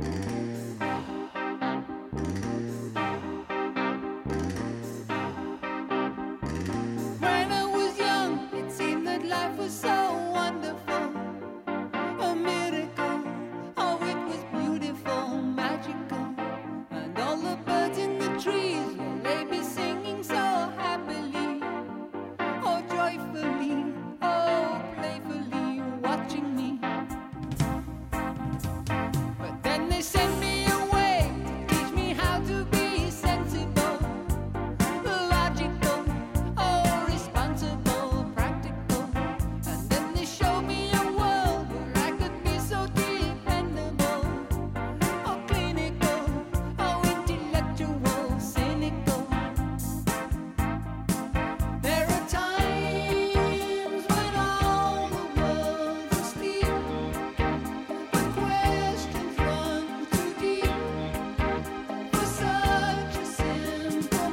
When I was young, it seemed that life was so wonderful, a miracle. Oh, it was beautiful, magical, and all the birds in the trees, well, they be singing so happily, oh, joyfully, oh, playfully, watching me. But then they sent me away to teach me how to be sensible, logical, oh, responsible, practical. And then they showed me a world where I could be so dependable, oh, clinical, oh, intellectual, cynical. There are times when all the world's asleep, the questions run too deep for such a simple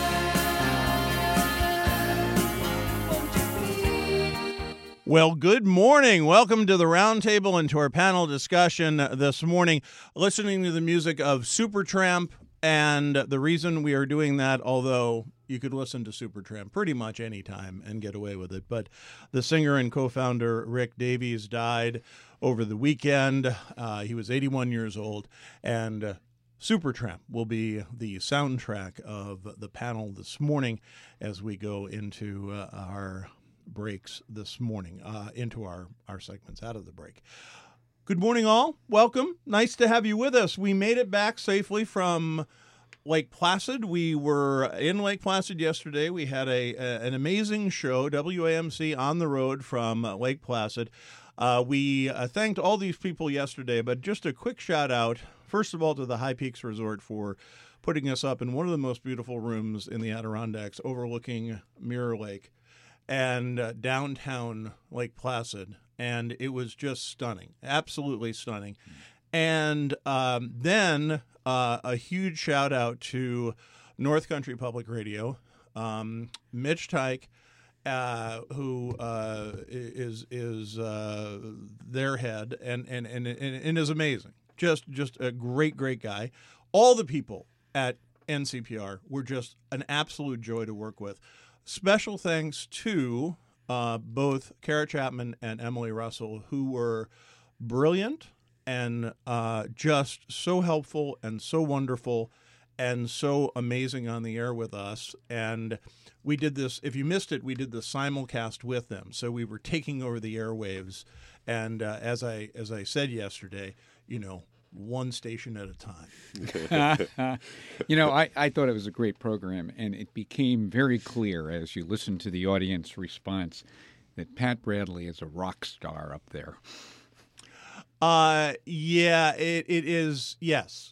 mind. Won't you please? Well, good morning. Welcome to the roundtable and to our panel discussion this morning. Listening to the music of Supertramp, and the reason we are doing that, although you could listen to Supertramp pretty much any time and get away with it, but the singer and co-founder Rick Davies died over the weekend. He was 81 years old, and Supertramp will be the soundtrack of the panel this morning as we go into our breaks this morning, into our segments out of the break. Good morning, all. Welcome. Nice to have you with us. We made it back safely from Lake Placid. We were in Lake Placid yesterday. We had an amazing show, WAMC on the road from Lake Placid. We thanked all these people yesterday, but just a quick shout out, first of all, to the High Peaks Resort for putting us up in one of the most beautiful rooms in the Adirondacks overlooking Mirror Lake and downtown Lake Placid. And it was just stunning, absolutely stunning. And then a huge shout out to North Country Public Radio, Mitch Tyke, who is their head and is amazing. Just a great guy. All the people at NCPR were just an absolute joy to work with. Special thanks to both Kara Chapman and Emily Russell, who were brilliant and just so helpful and so wonderful and so amazing on the air with us. And we did this, if you missed it, we did the simulcast with them. So we were taking over the airwaves. And as I said yesterday, one station at a time. I thought it was a great program, and it became very clear as you listened to the audience response that Pat Bradley is a rock star up there. Yeah, it is. Yes.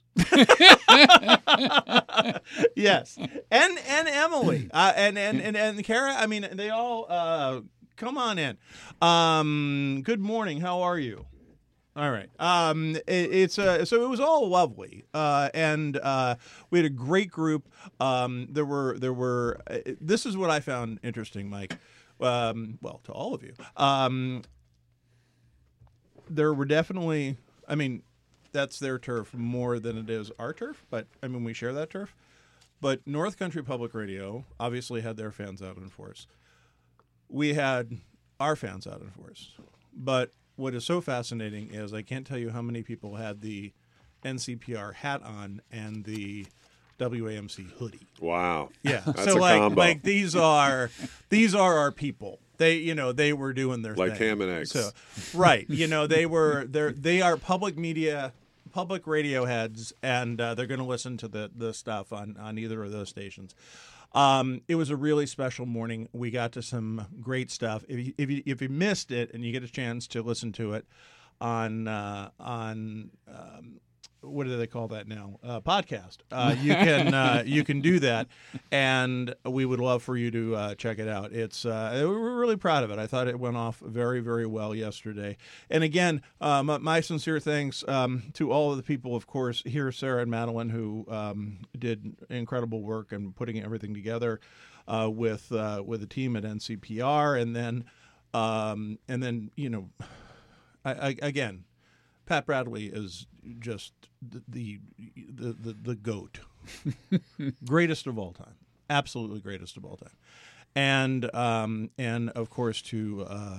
Yes. And Emily, and Kara, I mean, they all, come on in. Good morning. How are you? All right. So it was all lovely, and we had a great group. There were. This is what I found interesting, Mike. Well, to all of you, there were definitely. I mean, that's their turf more than it is our turf, but I mean we share that turf. But North Country Public Radio obviously had their fans out in force. We had our fans out in force, but what is so fascinating is I can't tell you how many people had the NCPR hat on and the WAMC hoodie. Wow. Yeah. That's so a combo. like these are our people. They were doing their like thing. ham and eggs. So, right. They are public radio heads, and they're going to listen to the stuff on either of those stations. It was a really special morning. We got to some great stuff. If you missed it and you get a chance to listen to it on what do they call that now? Podcast. You can do that, and we would love for you to check it out. We're really proud of it. I thought it went off very, very well yesterday. And again, my sincere thanks to all of the people, of course, here, Sarah and Madeline, who did incredible work and putting everything together with the team at NCPR, and then again. Pat Bradley is just the GOAT, greatest of all time, absolutely greatest of all time, and of course to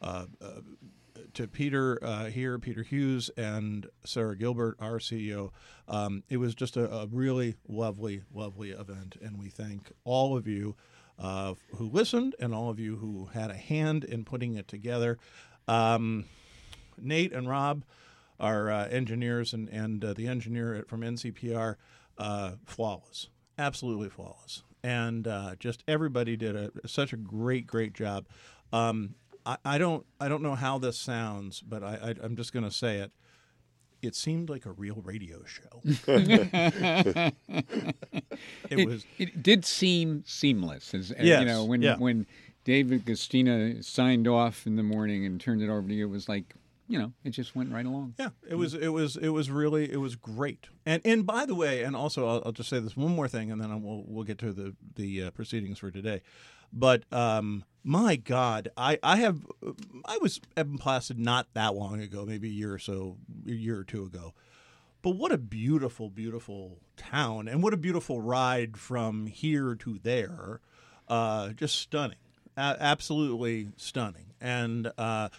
Peter here, Peter Hughes, and Sarah Gilbert, our CEO. It was just a really lovely event, and we thank all of you who listened and all of you who had a hand in putting it together. Nate and Rob, our engineers, and the engineer from NCPR, flawless, absolutely flawless, and just everybody did such a great job. I don't know how this sounds, but I'm just going to say it. It seemed like a real radio show. It did seem seamless. Yes, you know, when David Gustina signed off in the morning and turned it over to you, it was like, you know, it just went right along. Yeah, it was really great. And by the way, and also I'll just say this one more thing, and then we'll get to the proceedings for today. But my God, I was Evan Placid not that long ago, maybe a year or two ago. But what a beautiful town, and what a beautiful ride from here to there. Just stunning, absolutely stunning. And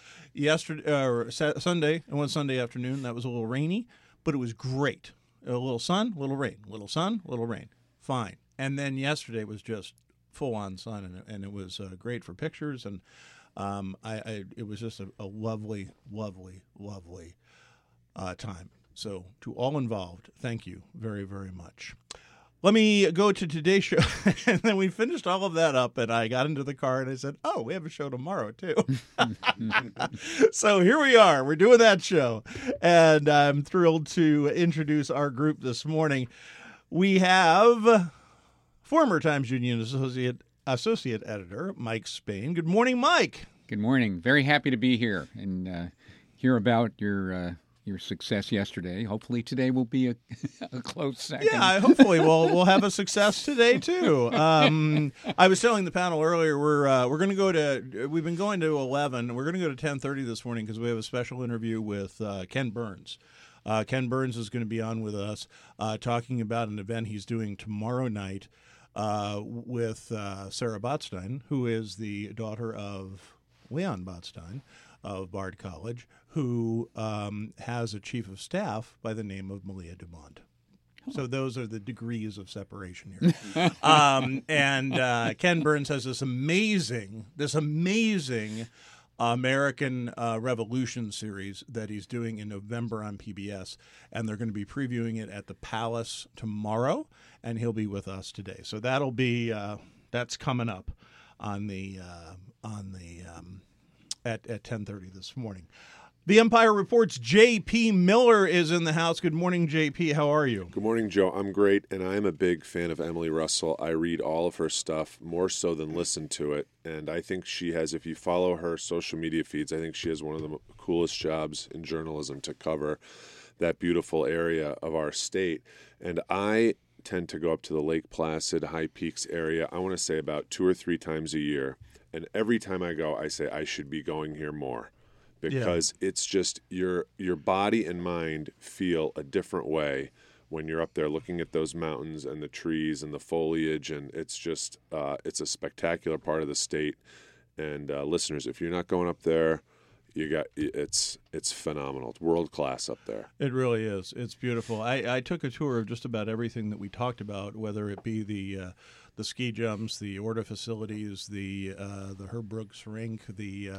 Sunday, and one Sunday afternoon, that was a little rainy, but it was great. A little sun, little rain, little sun, little rain, fine. And then yesterday was just full-on sun, and it was great for pictures, and it was just a lovely time. So to all involved, thank you very, very much. Let me go to today's show, and then we finished all of that up, and I got into the car, and I said, oh, we have a show tomorrow, too. So here we are. We're doing that show, and I'm thrilled to introduce our group this morning. We have former Times Union associate editor Mike Spain. Good morning, Mike. Good morning. Very happy to be here and hear about your success yesterday. Hopefully today will be a close second. Yeah, hopefully we'll have a success today too. I was telling the panel earlier we're going to go to. We've been going to 11. We're going to go to 10:30 this morning because we have a special interview with Ken Burns. Ken Burns is going to be on with us talking about an event he's doing tomorrow night with Sarah Botstein, who is the daughter of Leon Botstein of Bard College, who has a chief of staff by the name of Malia Dumont. So those are the degrees of separation here. And Ken Burns has this amazing American Revolution series that he's doing in November on PBS, and they're going to be previewing it at the Palace tomorrow, and he'll be with us today. So that'll be that's coming up on the at 10:30 this morning. The Empire Report's J.P. Miller is in the house. Good morning, J.P. How are you? Good morning, Joe. I'm great, and I'm a big fan of Emily Russell. I read all of her stuff, more so than listen to it, and I think she has, if you follow her social media feeds, I think she has one of the coolest jobs in journalism to cover that beautiful area of our state. And I tend to go up to the Lake Placid, High Peaks area, I want to say about 2 or 3 times a year, and every time I go, I say I should be going here more. Because it's just your body and mind feel a different way when you're up there looking at those mountains and the trees and the foliage, and it's just it's a spectacular part of the state. And listeners, if you're not going up there, it's phenomenal. It's world class up there. It really is. It's beautiful. I took a tour of just about everything that we talked about, whether it be the ski jumps, the Orta facilities, the Herb Brooks rink, the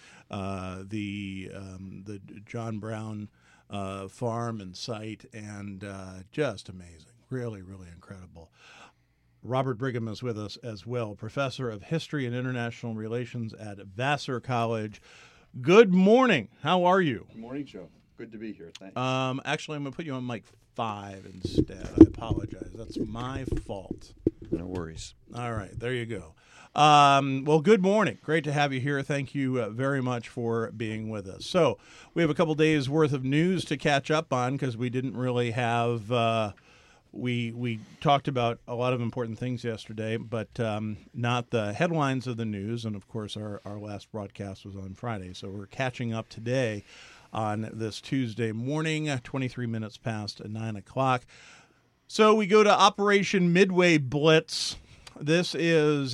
John Brown farm and site, and just amazing. Really, really incredible. Robert Brigham is with us as well, professor of history and international relations at Vassar College. Good morning. How are you? Good morning, Joe. Good to be here. Thanks. Actually, I'm going to put you on mic 5 instead. I apologize. That's my fault. No worries. All right. There you go. Well, good morning. Great to have you here. Thank you very much for being with us. So we have a couple days worth of news to catch up on because we didn't really have we talked about a lot of important things yesterday, but not the headlines of the news. And, of course, our last broadcast was on Friday, so we're catching up today on this Tuesday morning, 23 minutes past 9 o'clock. So we go to Operation Midway Blitz. This is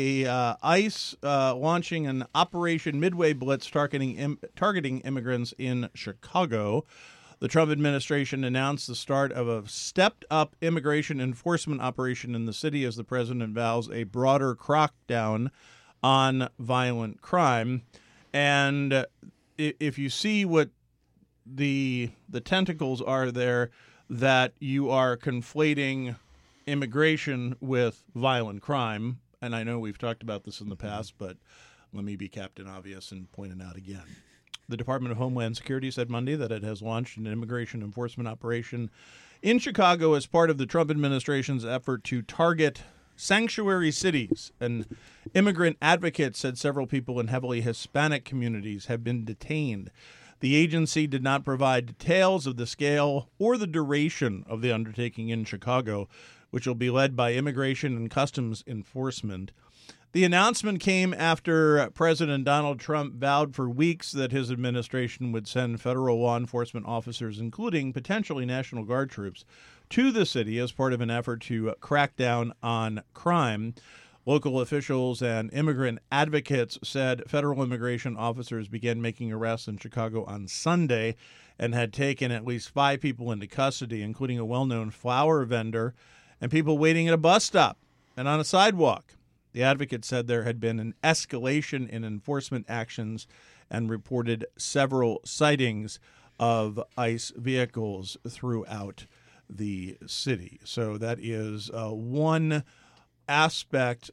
ICE launching an Operation Midway Blitz targeting immigrants in Chicago. The Trump administration announced the start of a stepped-up immigration enforcement operation in the city as the president vows a broader crackdown on violent crime. And if you see what the tentacles are there, that you are conflating immigration with violent crime. And I know we've talked about this in the past, but let me be Captain Obvious and point it out again. The Department of Homeland Security said Monday that it has launched an immigration enforcement operation in Chicago as part of the Trump administration's effort to target sanctuary cities. And immigrant advocates said several people in heavily Hispanic communities have been detained. The agency did not provide details of the scale or the duration of the undertaking in Chicago, which will be led by Immigration and Customs Enforcement. The announcement came after President Donald Trump vowed for weeks that his administration would send federal law enforcement officers, including potentially National Guard troops, to the city as part of an effort to crack down on crime. Local officials and immigrant advocates said federal immigration officers began making arrests in Chicago on Sunday and had taken at least 5 people into custody, including a well-known flower vendor and people waiting at a bus stop and on a sidewalk. The advocate said there had been an escalation in enforcement actions and reported several sightings of ICE vehicles throughout the city. So that is one aspect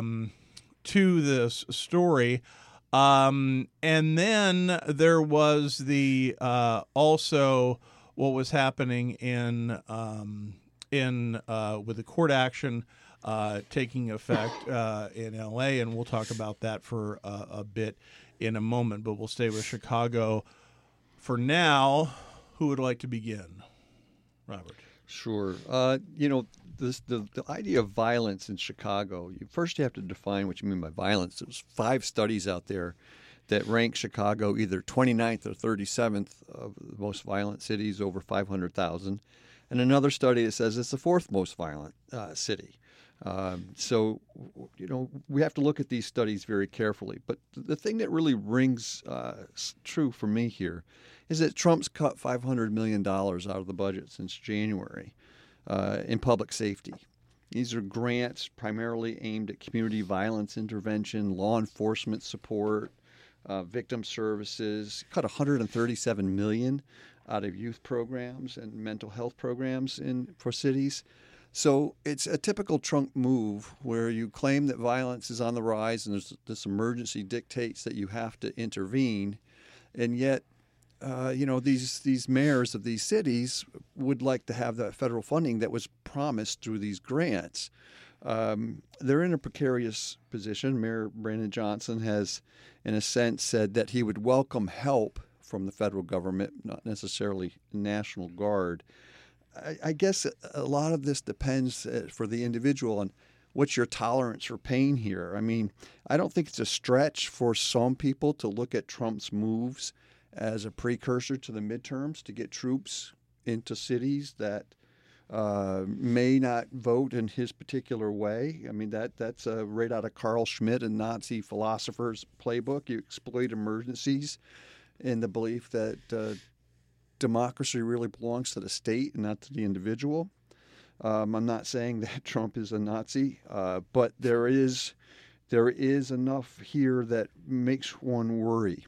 to this story. And then there was the also what was happening in with the court action taking effect in L.A., and we'll talk about that for a bit in a moment, but we'll stay with Chicago for now. Who would like to begin? Robert. Sure. The idea of violence in Chicago, you have to define what you mean by violence. There's 5 studies out there that rank Chicago either 29th or 37th of the most violent cities, over 500,000, and another study that says it's the 4th most violent city. So we have to look at these studies very carefully. But the thing that really rings true for me here is that Trump's cut $500 million out of the budget since January in public safety. These are grants primarily aimed at community violence intervention, law enforcement support, victim services. Cut $137 million out of youth programs and mental health programs for cities. So it's a typical Trump move where you claim that violence is on the rise and this emergency dictates that you have to intervene, and yet, these mayors of these cities would like to have that federal funding that was promised through these grants. They're in a precarious position. Mayor Brandon Johnson has, in a sense, said that he would welcome help from the federal government, not necessarily National Guard. I guess a lot of this depends for the individual on what's your tolerance for pain here. I mean, I don't think it's a stretch for some people to look at Trump's moves as a precursor to the midterms to get troops into cities that may not vote in his particular way. I mean, that's right out of Carl Schmitt and Nazi philosophers' playbook. You exploit emergencies in the belief that democracy really belongs to the state and not to the individual. I'm not saying that Trump is a Nazi, but there is enough here that makes one worry.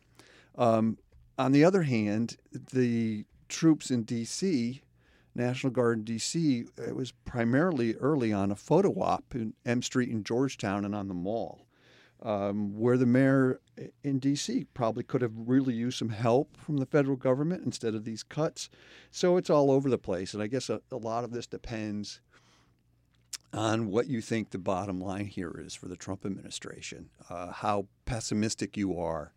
On the other hand, the troops in D.C., National Guard in D.C., it was primarily early on a photo op in M Street in Georgetown and on the Mall, where the mayor in D.C. probably could have really used some help from the federal government instead of these cuts. So it's all over the place. And I guess a lot of this depends on what you think the bottom line here is for the Trump administration, how pessimistic you are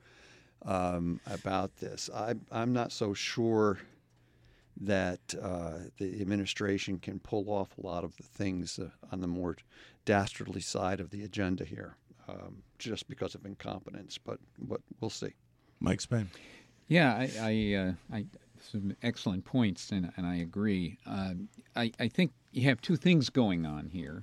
about this. I'm not so sure that the administration can pull off a lot of the things on the more dastardly side of the agenda here. Just because of incompetence, but we'll see. Mike Spain. Yeah, some excellent points, and I agree. I think you have two things going on here,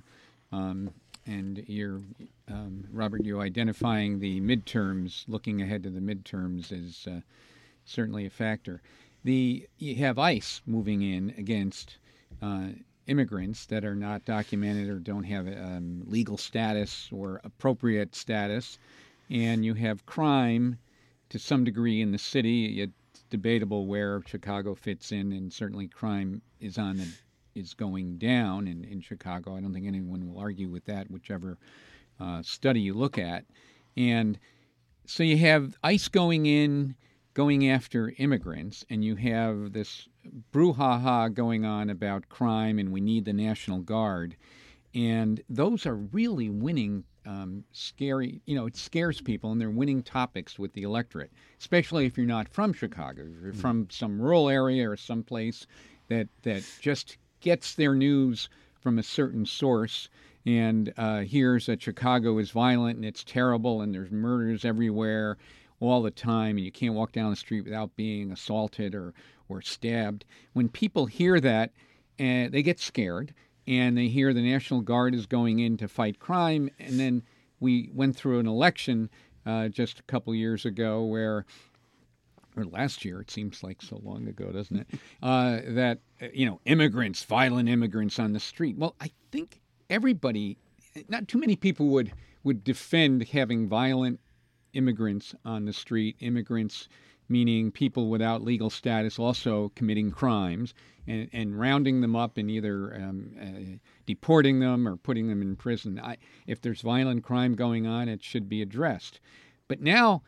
and you're, Robert, you identifying the midterms, looking ahead to the midterms is certainly a factor. You have ICE moving in against immigrants that are not documented or don't have legal status or appropriate status, and you have crime to some degree in the city. It's debatable where Chicago fits in, and certainly crime is going down in Chicago. I don't think anyone will argue with that, whichever study you look at. And so you have ICE going after immigrants, and you have this brouhaha going on about crime, and we need the National Guard. And those are really winning scary, it scares people, and they're winning topics with the electorate, especially if you're not from Chicago. If you're from some rural area or someplace that just gets their news from a certain source and hears that Chicago is violent and it's terrible and there's murders everywhere all the time, and you can't walk down the street without being assaulted or stabbed. When people hear that, they get scared, and they hear the National Guard is going in to fight crime. And then we went through an election just a couple years ago or last year, it seems like so long ago, doesn't it, that, immigrants, violent immigrants on the street. Well, I think everybody, not too many people would defend having violent immigrants on the street, immigrants meaning people without legal status also committing crimes, and rounding them up and either deporting them or putting them in prison. If there's violent crime going on, it should be addressed. But now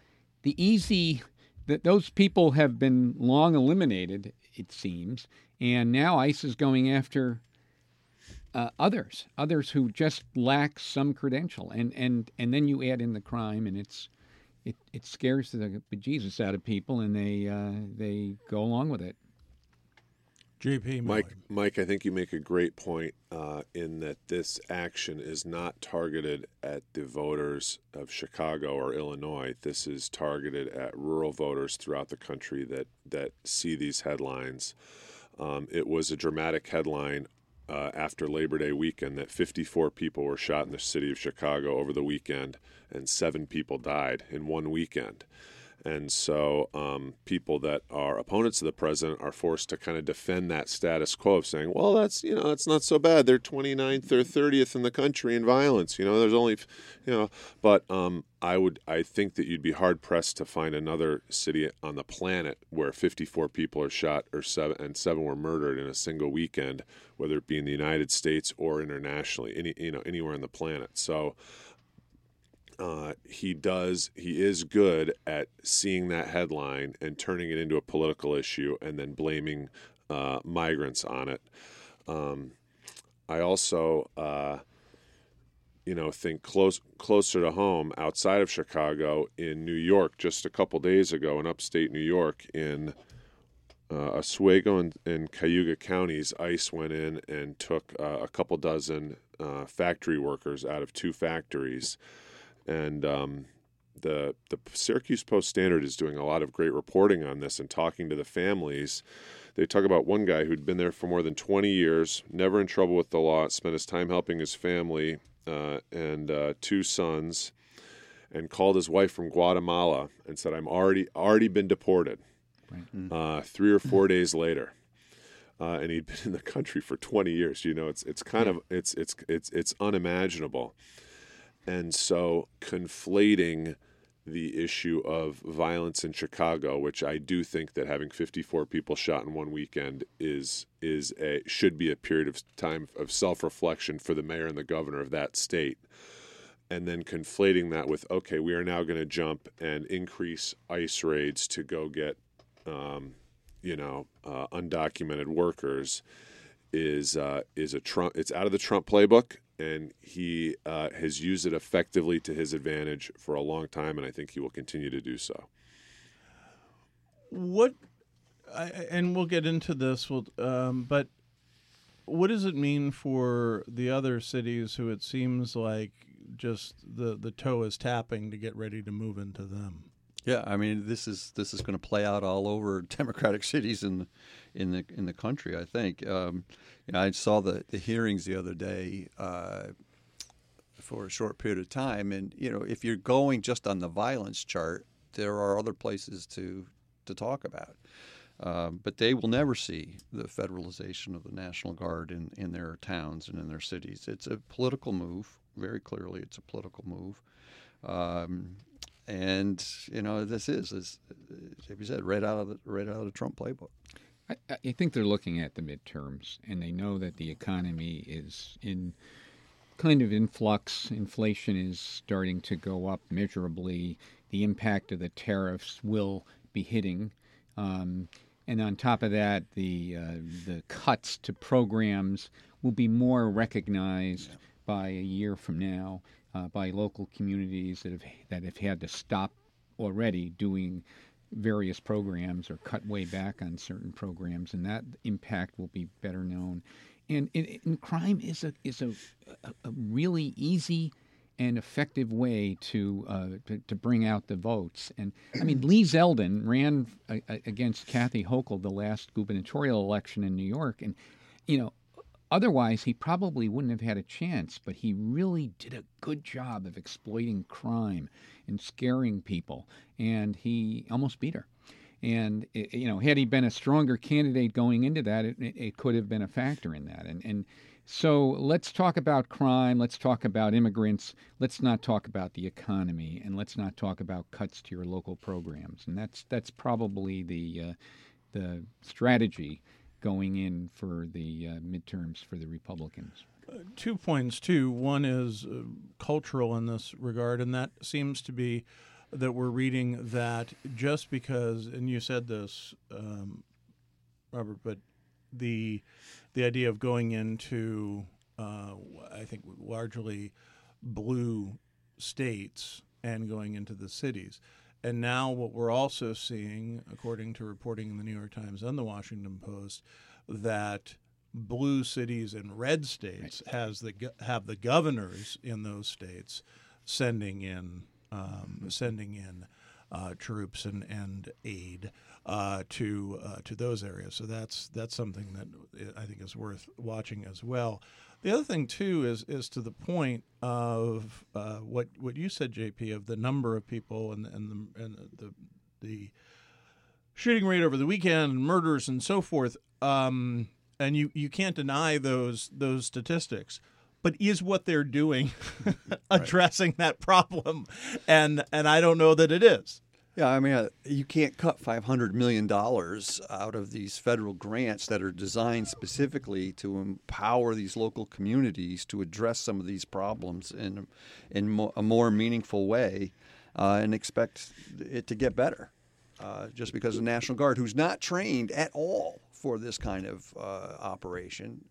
those people have been long eliminated, it seems, and now ICE is going after others who just lack some credential, and then you add in the crime, and it scares the bejesus out of people, and they go along with it. JP, Mike, I think you make a great point in that this action is not targeted at the voters of Chicago or Illinois. This is targeted at rural voters throughout the country that see these headlines. It was a dramatic headline after Labor Day weekend that 54 people were shot in the city of Chicago over the weekend, and 7 people died in one weekend. And so people that are opponents of the president are forced to kind of defend that status quo of saying, well, that's not so bad. They're 29th or 30th in the country in violence. There's only, but I think that you'd be hard pressed to find another city on the planet where 54 people are shot or 7 were murdered in a single weekend, whether it be in the United States or internationally, anywhere on the planet. So he is good at seeing that headline and turning it into a political issue and then blaming migrants on it. I also, think closer to home, outside of Chicago, in New York, just a couple days ago in upstate New York, in Oswego and Cayuga counties, ICE went in and took a couple dozen factory workers out of 2 factories. And the Syracuse Post-Standard is doing a lot of great reporting on this and talking to the families. They talk about one guy who'd been there for more than 20 years, never in trouble with the law, spent his time helping his family and 2 sons, and called his wife from Guatemala and said, "I'm already been deported." Right. 3 or 4 days later. And he'd been in the country for 20 years. It's kind of it's unimaginable. And so conflating the issue of violence in Chicago, which I do think that having 54 people shot in one weekend should be a period of time of self-reflection for the mayor and the governor of that state, and then conflating that with, okay, we are now going to jump and increase ICE raids to go get undocumented workers is a Trump. It's out of the Trump playbook. And he has used it effectively to his advantage for a long time, and I think he will continue to do so. And we'll get into this, but what does it mean for the other cities who it seems like just the toe is tapping to get ready to move into them? Yeah, I mean, this is going to play out all over Democratic cities in the country. I think. I saw the hearings the other day for a short period of time, and if you're going just on the violence chart, there are other places to talk about. But they will never see the federalization of the National Guard in their towns and in their cities. It's a political move. Very clearly, it's a political move. And this is, as you said, right out of the Trump playbook. I think they're looking at the midterms, and they know that the economy is in kind of influx. Inflation is starting to go up measurably. The impact of the tariffs will be hitting. And on top of that, the cuts to programs will be more recognized by a year from now by local communities that have had to stop already doing various programs or cut way back on certain programs, and that impact will be better known. And crime is a really easy and effective way to bring out the votes. And I mean, Lee Zeldin ran against Kathy Hochul the last gubernatorial election in New York, and otherwise he probably wouldn't have had a chance. But he really did a good job of exploiting crime and scaring people, and he almost beat her. And had he been a stronger candidate going into that, it could have been a factor in that. And so let's talk about crime. Let's talk about immigrants. Let's not talk about the economy, and let's not talk about cuts to your local programs. And that's probably the strategy going in for the midterms for the Republicans. 2 points, too. One is cultural in this regard, and that seems to be that we're reading that just because, and you said this, Robert, but the idea of going into, I think, largely blue states and going into the cities. And now what we're also seeing, according to reporting in the New York Times and the Washington Post, that blue cities and red states have the governors in those states sending in troops and aid to those areas. So that's something that I think is worth watching as well. The other thing too is to the point of what you said, JP, of the number of people and the shooting rate over the weekend and murders and so forth. And you can't deny those statistics. But is what they're doing addressing that problem? And I don't know that it is. Yeah, I mean, you can't cut $500 million out of these federal grants that are designed specifically to empower these local communities to address some of these problems in a more meaningful way and expect it to get better. Just because the National Guard, who's not trained at all for this kind of operation,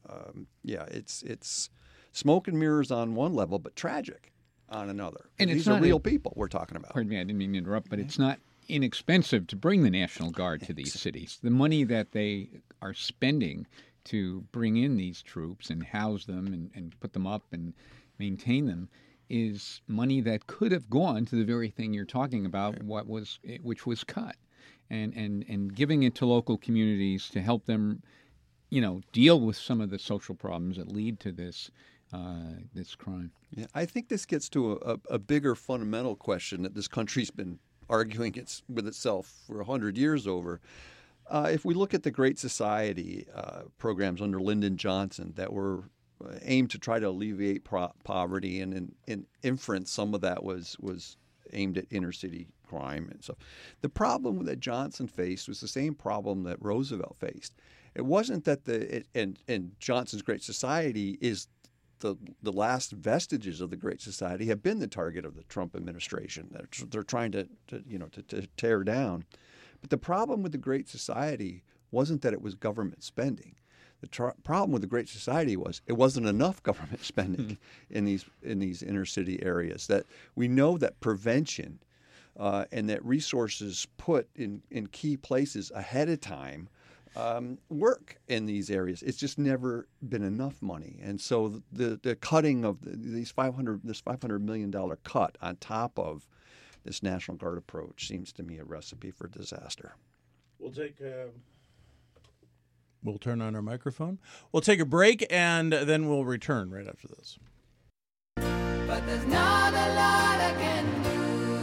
it's smoke and mirrors on one level, but tragic on another. And these are real people we're talking about. Pardon me, I didn't mean to interrupt, but it's not inexpensive to bring the National Guard to these cities. The money that they are spending to bring in these troops and house them and put them up and maintain them is money that could have gone to the very thing you're talking about, which was cut. And giving it to local communities to help them, deal with some of the social problems that lead to this crime. Yeah, I think this gets to a bigger fundamental question that this country's been arguing with itself for 100 years over. If we look at the Great Society programs under Lyndon Johnson that were aimed to try to alleviate poverty, and in inference, some of that was aimed at inner city crime and stuff. The problem that Johnson faced was the same problem that Roosevelt faced. It wasn't that and Johnson's Great Society is the last vestiges of the Great Society have been the target of the Trump administration. They're trying to tear down. But the problem with the Great Society wasn't that it was government spending. The problem with the Great Society was it wasn't enough government spending in these inner city areas. That we know that prevention and that resources put in key places ahead of time work in these areas. It's just never been enough money, and so the cutting of this $500 million cut on top of this National Guard approach seems to me a recipe for disaster. We'll take. We'll turn on our microphone. We'll take a break, and then we'll return right after this. But there's not a lot I can do.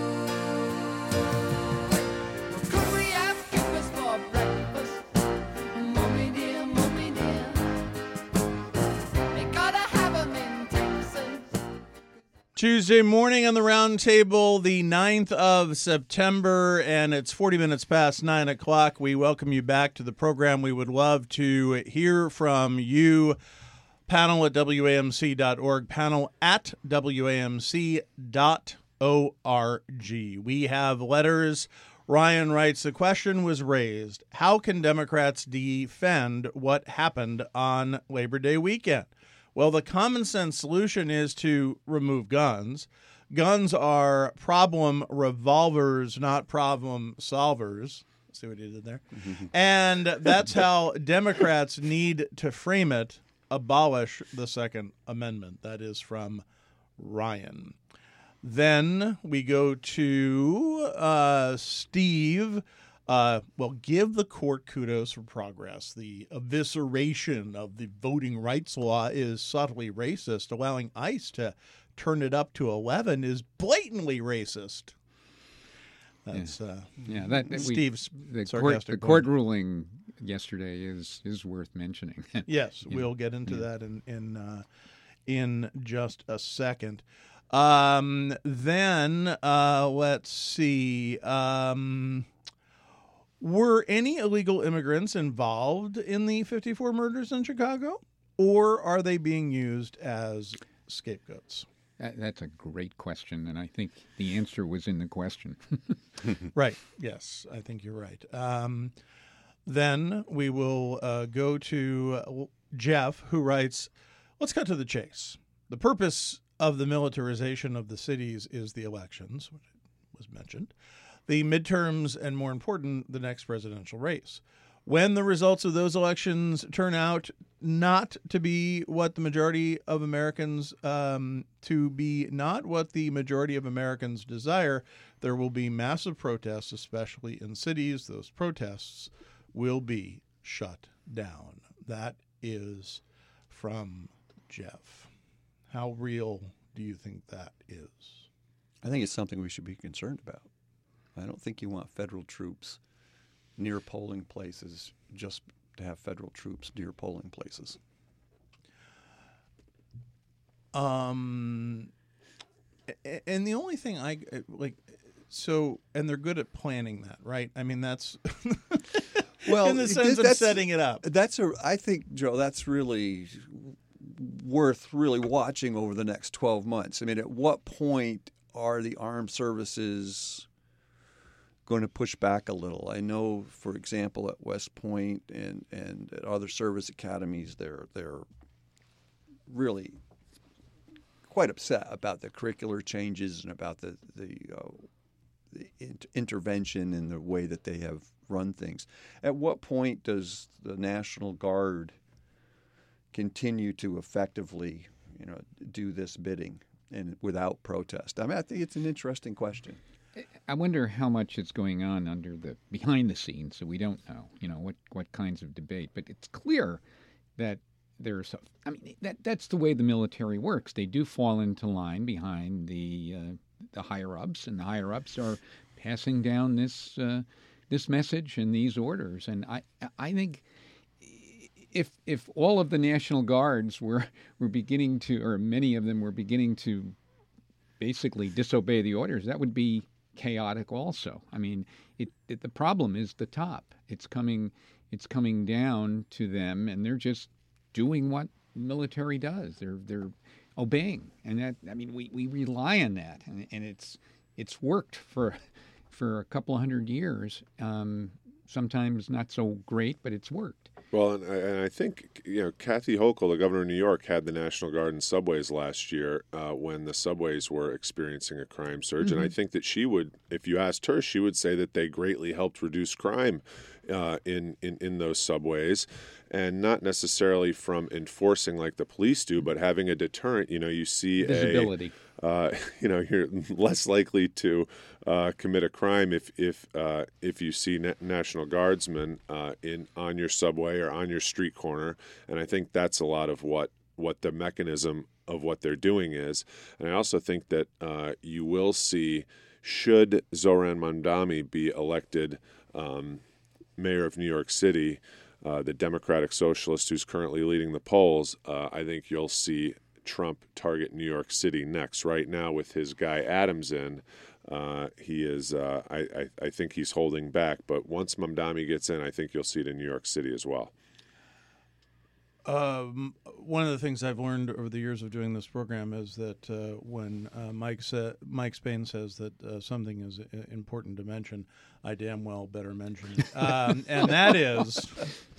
Could we have kippers for breakfast? Mommy dear, we gotta have 'em in Texas. Tuesday morning on the round table, the 9th of September, and it's 40 minutes past 9 o'clock. We welcome you back to the program. We would love to hear from you. Panel at WAMC.org, panel at WAMC.org. We have letters. Ryan writes, the question was raised, how can Democrats defend what happened on Labor Day weekend? Well, the common sense solution is to remove guns. Guns are problem revolvers, not problem solvers. See what he did there? And that's how Democrats need to frame it. Abolish the Second Amendment. That is from Ryan. Then we go to Steve. Give the court kudos for progress. The evisceration of the voting rights law is subtly racist. Allowing ICE to turn it up to 11 is blatantly racist. That's Steve's the court ruling yesterday is worth mentioning. Yes, we'll get into that in just a second. Then let's see. Were any illegal immigrants involved in the 54 murders in Chicago, or are they being used as scapegoats? That's a great question, and I think the answer was in the question. Right. Yes, I think you're right. Then we will go to Jeff, who writes, let's cut to the chase. The purpose of the militarization of the cities is the elections, which was mentioned, the midterms, and more important, the next presidential race. When the results of those elections turn out not to be what the majority of Americans, desire, there will be massive protests, especially in cities. Those protests will be shut down. That is from Jeff. How real do you think that is? I think it's something we should be concerned about. I don't think you want federal troops near polling places just to have federal troops near polling places. And the only thing I like, so, and they're good at planning that, right? I mean, that's well, in the sense of setting it up. I think, Joe, that's really worth really watching over the next 12 months. I mean, at what point are the armed services going to push back a little? I know, for example, at West Point and at other service academies, they're really quite upset about the curricular changes and about the intervention in the way that they have run things. At what point does the National Guard continue to effectively, do this bidding and without protest? I mean, I think it's an interesting question. I wonder how much is going on behind the scenes, so we don't know, what kinds of debate. But it's clear that that's the way the military works. They do fall into line behind the higher ups, and the higher ups are passing down this message and these orders. And I think if all of the National Guards were beginning to, or many of them were beginning to basically disobey the orders, that would be chaotic also. I mean, the problem is the top. It's coming down to them, and they're just doing what military does. They're obeying, and that, I mean, we rely on that, and it's worked for a couple of hundred years. Sometimes not so great, but it's worked. Well, and I think, Kathy Hochul, the governor of New York, had the National Guard in subways last year when the subways were experiencing a crime surge. Mm-hmm. And I think that she would, if you asked her, she would say that they greatly helped reduce crime in those subways, and not necessarily from enforcing like the police do, but having a deterrent. You see visibility. you're less likely to commit a crime if you see National Guardsmen on your subway or on your street corner. And I think that's a lot of what the mechanism of what they're doing is. And I also think that you will see, should Zohran Mamdani be elected mayor of New York City, the Democratic Socialist who's currently leading the polls, I think you'll see Trump target New York City next. Right now, with his guy Adams in, he is. I think he's holding back. But once Mamdani gets in, I think you'll see it in New York City as well. One of the things I've learned over the years of doing this program is that when Mike Spain says that something is important to mention, I damn well better mention it. And that is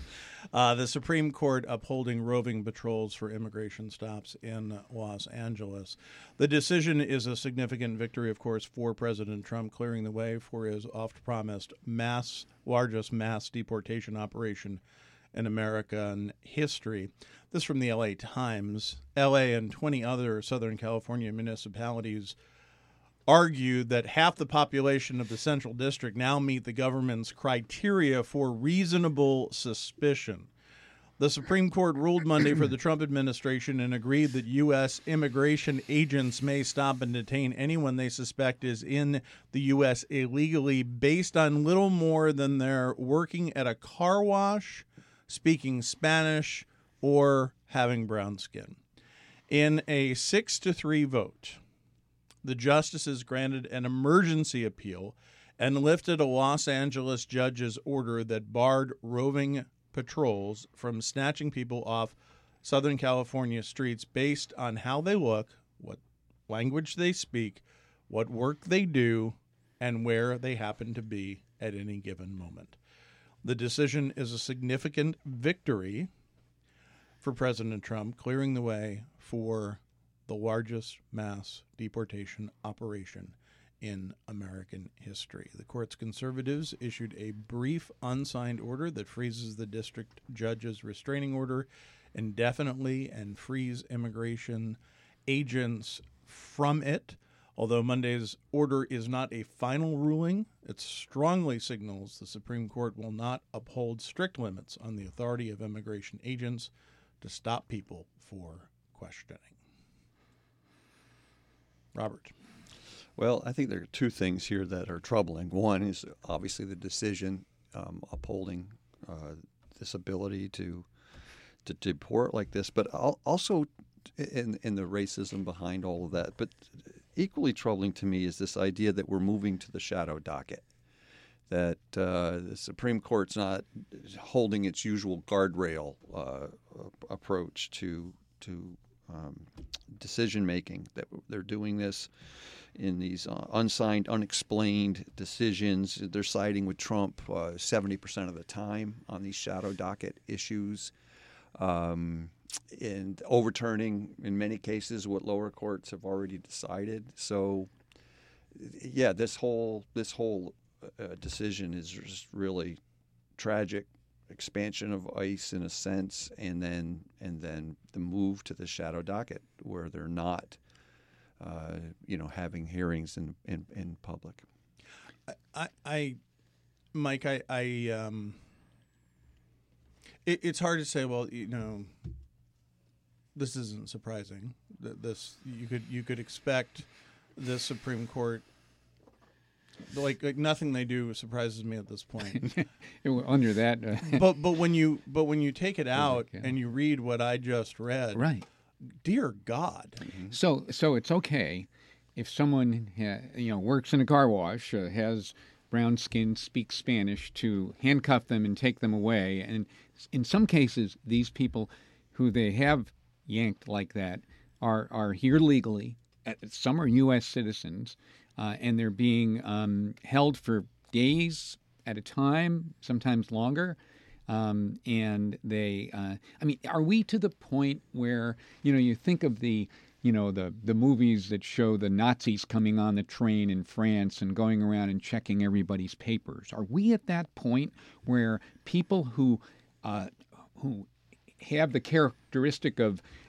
the Supreme Court upholding roving patrols for immigration stops in Los Angeles. The decision is a significant victory, of course, for President Trump, clearing the way for his oft-promised largest mass deportation operation in American history. This from the LA Times. LA and 20 other Southern California municipalities argued that half the population of the Central District now meet the government's criteria for reasonable suspicion. The Supreme Court ruled Monday for the Trump administration and agreed that U.S. immigration agents may stop and detain anyone they suspect is in the U.S. illegally based on little more than their working at a car wash, speaking Spanish, or having brown skin. In a 6-3 vote, the justices granted an emergency appeal and lifted a Los Angeles judge's order that barred roving patrols from snatching people off Southern California streets based on how they look, what language they speak, what work they do, and where they happen to be at any given moment. The decision is a significant victory for President Trump, clearing the way for the largest mass deportation operation in American history. The court's conservatives issued a brief unsigned order that freezes the district judge's restraining order indefinitely and frees immigration agents from it. Although Monday's order is not a final ruling, it strongly signals the Supreme Court will not uphold strict limits on the authority of immigration agents to stop people for questioning. Robert. Well, I think there are two things here that are troubling. One is obviously the decision upholding this ability to deport like this, but also in the racism behind all of that. But equally troubling to me is this idea that we're moving to the shadow docket, that the Supreme Court's not holding its usual guardrail approach to decision making, that they're doing this in these unsigned, unexplained decisions. They're siding with Trump 70% of the time on these shadow docket issues, and overturning, in many cases, what lower courts have already decided. So, yeah, this whole decision is just really tragic. Expansion of ICE in a sense, and then the move to the shadow docket where they're not, having hearings in public. Mike, it's hard to say. Well, this isn't surprising. This you could expect the Supreme Court. Like nothing they do surprises me at this point. Under that, but when you take it out and you read what I just read, right? Dear God. Mm-hmm. So it's okay if someone works in a car wash, has brown skin, speaks Spanish, to handcuff them and take them away. And in some cases, these people who they have yanked like that are here legally. Some are U.S. citizens. And they're being held for days at a time, sometimes longer. And they, are we to the point where, you think of the movies that show the Nazis coming on the train in France and going around and checking everybody's papers? Are we at that point where people who have the characteristic of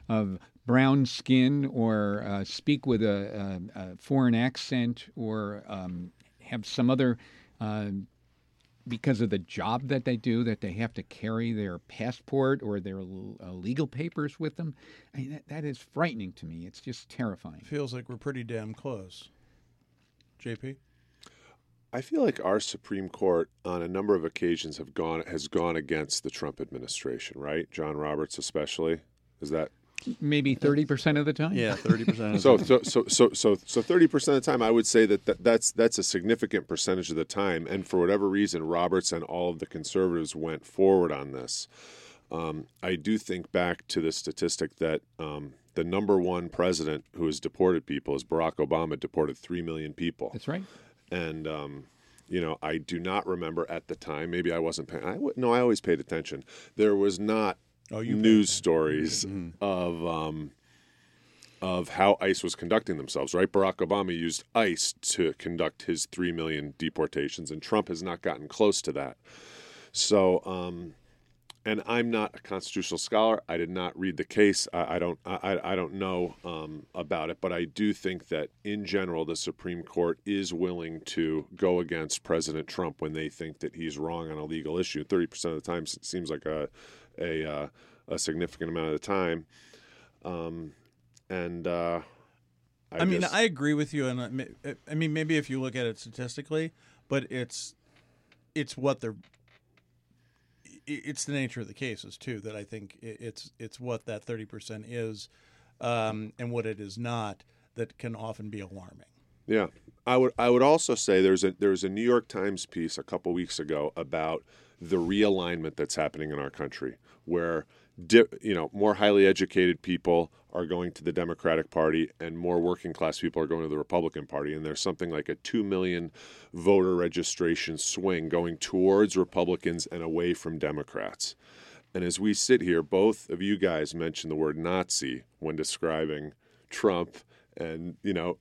of brown skin or speak with a foreign accent or have some other because of the job that they do, that they have to carry their passport or their legal papers with them. I mean, that is frightening to me. It's just terrifying. Feels like we're pretty damn close. JP? I feel like our Supreme Court, on a number of occasions, has gone against the Trump administration, right? John Roberts, especially. Is that maybe 30% of the time? Yeah, 30%. so 30% of the time? I would say that's a significant percentage of the time. And for whatever reason, Roberts and all of the conservatives went forward on this. I do think back to the statistic that the number one president who has deported people is Barack Obama. Deported 3 million people. That's right. And, I do not remember at the time, maybe I wasn't paying, I always paid attention. There was not news stories of how ICE was conducting themselves, right? Barack Obama used ICE to conduct his 3 million deportations, and Trump has not gotten close to that. So, and I'm not a constitutional scholar. I did not read the case. I don't know about it, but I do think that in general the Supreme Court is willing to go against President Trump when they think that he's wrong on a legal issue. 30% of the time seems like a significant amount of the time, I agree with you, and I mean maybe if you look at it statistically, but it's what they're. It's the nature of the cases too that I think it's what that 30% is, and what it is not that can often be alarming. Yeah, I would also say there was a New York Times piece a couple weeks ago about the realignment that's happening in our country, where more highly educated people are going to the Democratic Party and more working class people are going to the Republican Party. And there's something like a 2 million voter registration swing going towards Republicans and away from Democrats. And as we sit here, both of you guys mentioned the word Nazi when describing Trump, and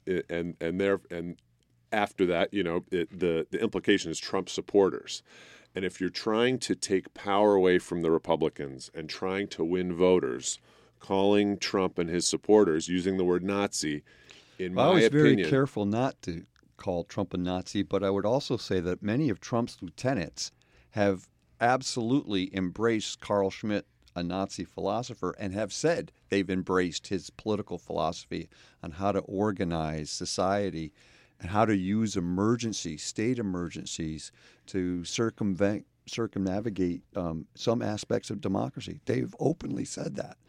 after that, the implication is Trump supporters. And if you're trying to take power away from the Republicans and trying to win voters, calling Trump and his supporters using the word Nazi, in my opinion... I was very careful not to call Trump a Nazi, but I would also say that many of Trump's lieutenants have absolutely embraced Carl Schmitt, a Nazi philosopher, and have said they've embraced his political philosophy on how to organize society and how to use state emergencies to circumnavigate some aspects of democracy. They've openly said that.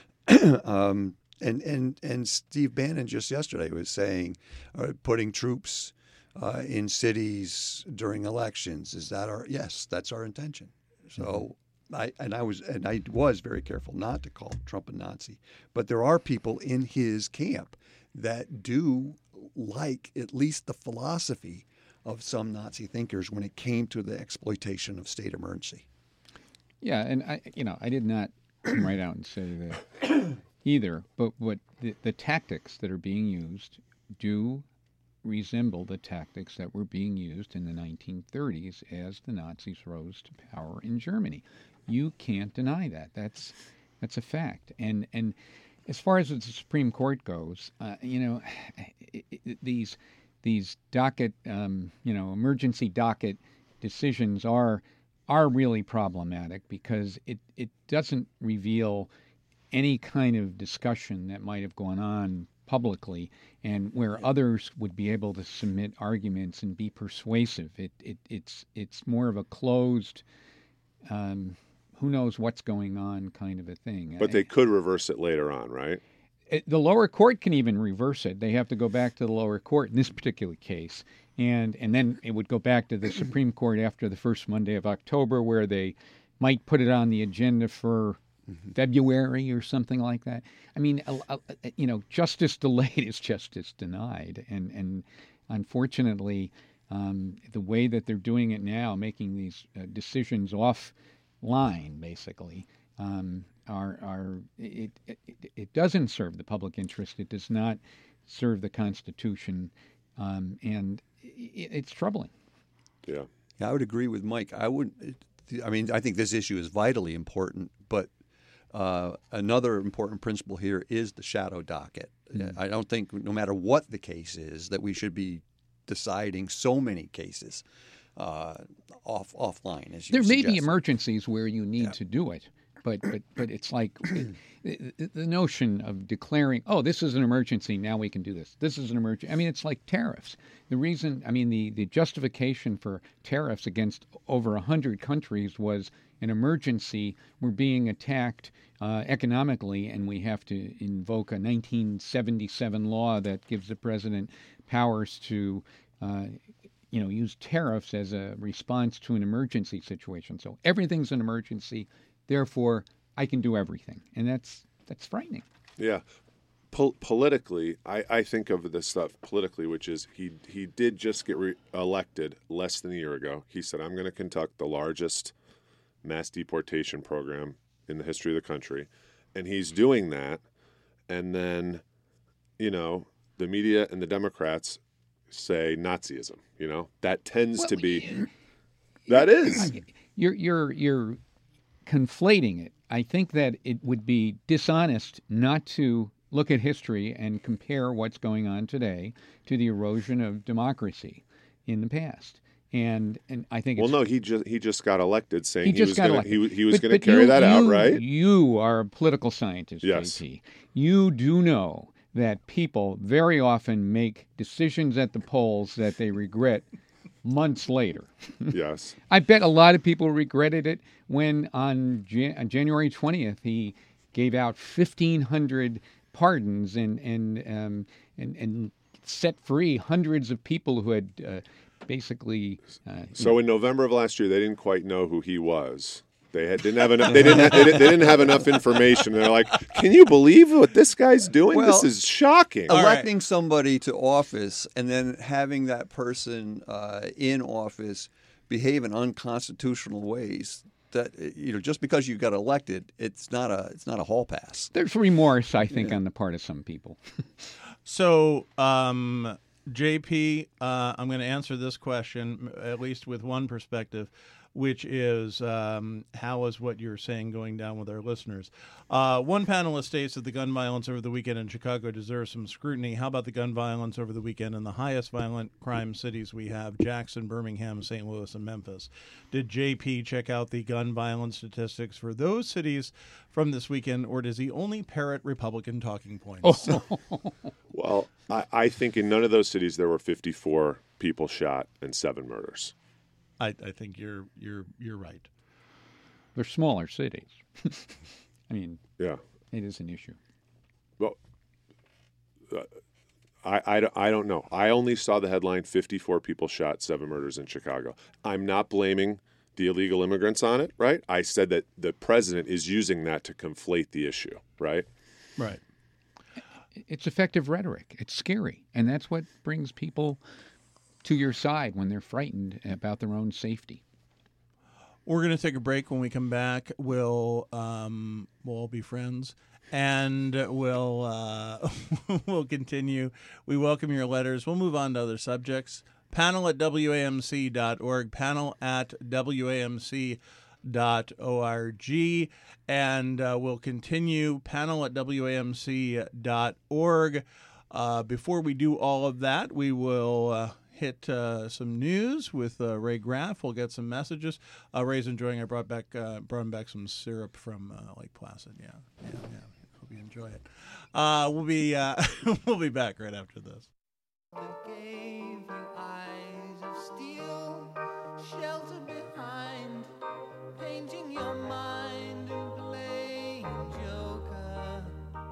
And Steve Bannon just yesterday was saying, putting troops in cities during elections, yes, that's our intention. So I was very careful not to call Trump a Nazi, but there are people in his camp that do like at least the philosophy of some Nazi thinkers when it came to the exploitation of state emergency. Yeah, and I did not come right out and say that either, but what the tactics that are being used do resemble the tactics that were being used in the 1930s as the Nazis rose to power in Germany. You can't deny that. That's a fact. And as far as the Supreme Court goes, these docket, emergency docket decisions are really problematic because it doesn't reveal any kind of discussion that might have gone on publicly, and where others would be able to submit arguments and be persuasive. It's more of a closed, who knows what's going on kind of a thing. But they could reverse it later on, right? The lower court can even reverse it. They have to go back to the lower court in this particular case. And then it would go back to the Supreme Court after the first Monday of October, where they might put it on the agenda for February or something like that. I mean, justice delayed is justice denied. And unfortunately, the way that they're doing it now, making these decisions offline, basically, it doesn't serve the public interest. It does not serve the Constitution, and it's troubling. Yeah, I would agree with Mike. I think this issue is vitally important, but Another important principle here is the shadow docket. I don't think, no matter what the case is, that we should be deciding so many cases offline. As you There may be suggested. emergencies where you need to do it, but it's like the notion of declaring, oh, this is an emergency, now we can do this. This is an emergency. I mean, it's like tariffs. The reason, I mean, the justification for tariffs against over 100 countries was an emergency. We're being attacked economically, and we have to invoke a 1977 law that gives the president powers to use tariffs as a response to an emergency situation. So everything's an emergency, therefore I can do everything, and that's frightening. Yeah. Politically, I think of this stuff politically, which is he did just get elected less than a year ago. He said, I'm going to conduct the largest mass deportation program in the history of the country. And he's doing that. And then, the media and the Democrats say Nazism, that tends to be, that is. You're conflating it. I think that it would be dishonest not to look at history and compare what's going on today to the erosion of democracy in the past. And I think well, it's, no, he just got elected, saying he just got gonna, elected. he was going to But carry that out, right? You are a political scientist, Yes. JP. You do know that people very often make decisions at the polls that they regret months later. Yes. I bet a lot of people regretted it when on January 20th he gave out 1,500 pardons and set free hundreds of people who had basically. So in November of last year, they didn't quite know who he was. Didn't have enough. They didn't have enough information. They're like, "Can you believe what this guy's doing? Well, this is shocking." Electing somebody to office and then having that person in office behave in unconstitutional ways, that just because you got elected, it's not a hall pass. There's remorse, I think, on the part of some people. So, JP, I'm going to answer this question, at least with one perspective, which is how is what you're saying going down with our listeners? One panelist states that the gun violence over the weekend in Chicago deserves some scrutiny. How about the gun violence over the weekend in the highest violent crime cities we have, Jackson, Birmingham, St. Louis, and Memphis? Did JP check out the gun violence statistics for those cities from this weekend, or does he only parrot Republican talking points? Well, I think in none of those cities there were 54 people shot and 7 murders. I think you're right. They're smaller cities. I mean, Yeah. it is an issue. Well, I don't know. I only saw the headline 54 people shot, 7 murders in Chicago. I'm not blaming the illegal immigrants on it, right? I said that the president is using that to conflate the issue, right? Right. It's effective rhetoric. It's scary. And that's what brings people to your side when they're frightened about their own safety. We're going to take a break. When we come back, we'll all be friends, and we'll we'll continue. We welcome your letters. We'll move on to other subjects. Panel at WAMC.org, panel at WAMC.org, and we'll continue. Panel at WAMC.org. Before we do all of that, we will hit some news with Ray Graff. We'll get some messages. Ray's enjoying. I brought him back some syrup from Lake Placid. Yeah. Hope you enjoy it. We'll be we'll be back right after this. That gave you eyes of steel, shelter behind, painting your mind and playing joker.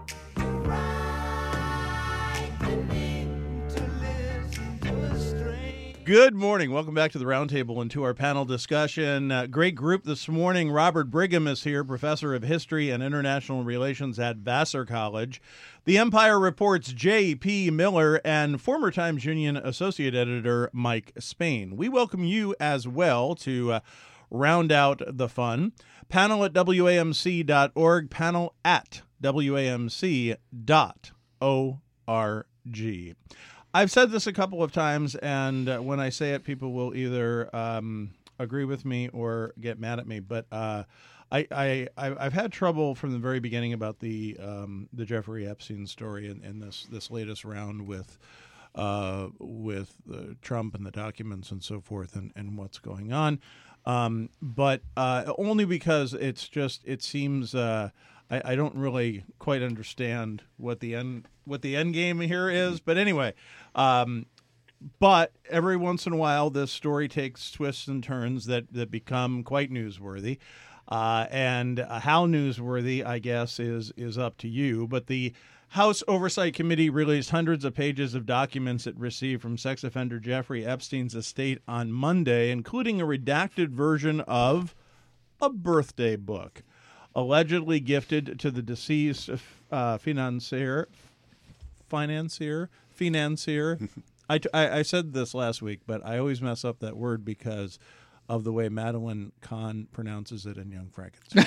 Frightening to listen to a stranger. Good morning. Welcome back to the Roundtable and to our panel discussion. Great group this morning. Robert Brigham is here, professor of history and international relations at Vassar College. The Empire Report's J.P. Miller and former Times Union associate editor Mike Spain. We welcome you as well to round out the fun. Panel at WAMC.org, panel at WAMC.org. I've said this a couple of times, and when I say it, people will either agree with me or get mad at me. But I've had trouble from the very beginning about the Jeffrey Epstein story and this latest round with Trump and the documents and so forth and what's going on, but only because it seems I don't really quite understand what the end game here is. But anyway, but every once in a while this story takes twists and turns that become quite newsworthy. And how newsworthy, I guess, is up to you. But the House Oversight Committee released hundreds of pages of documents it received from sex offender Jeffrey Epstein's estate on Monday, including a redacted version of a birthday book, allegedly gifted to the deceased financier. I said this last week, but I always mess up that word because of the way Madeline Kahn pronounces it in Young Frankenstein.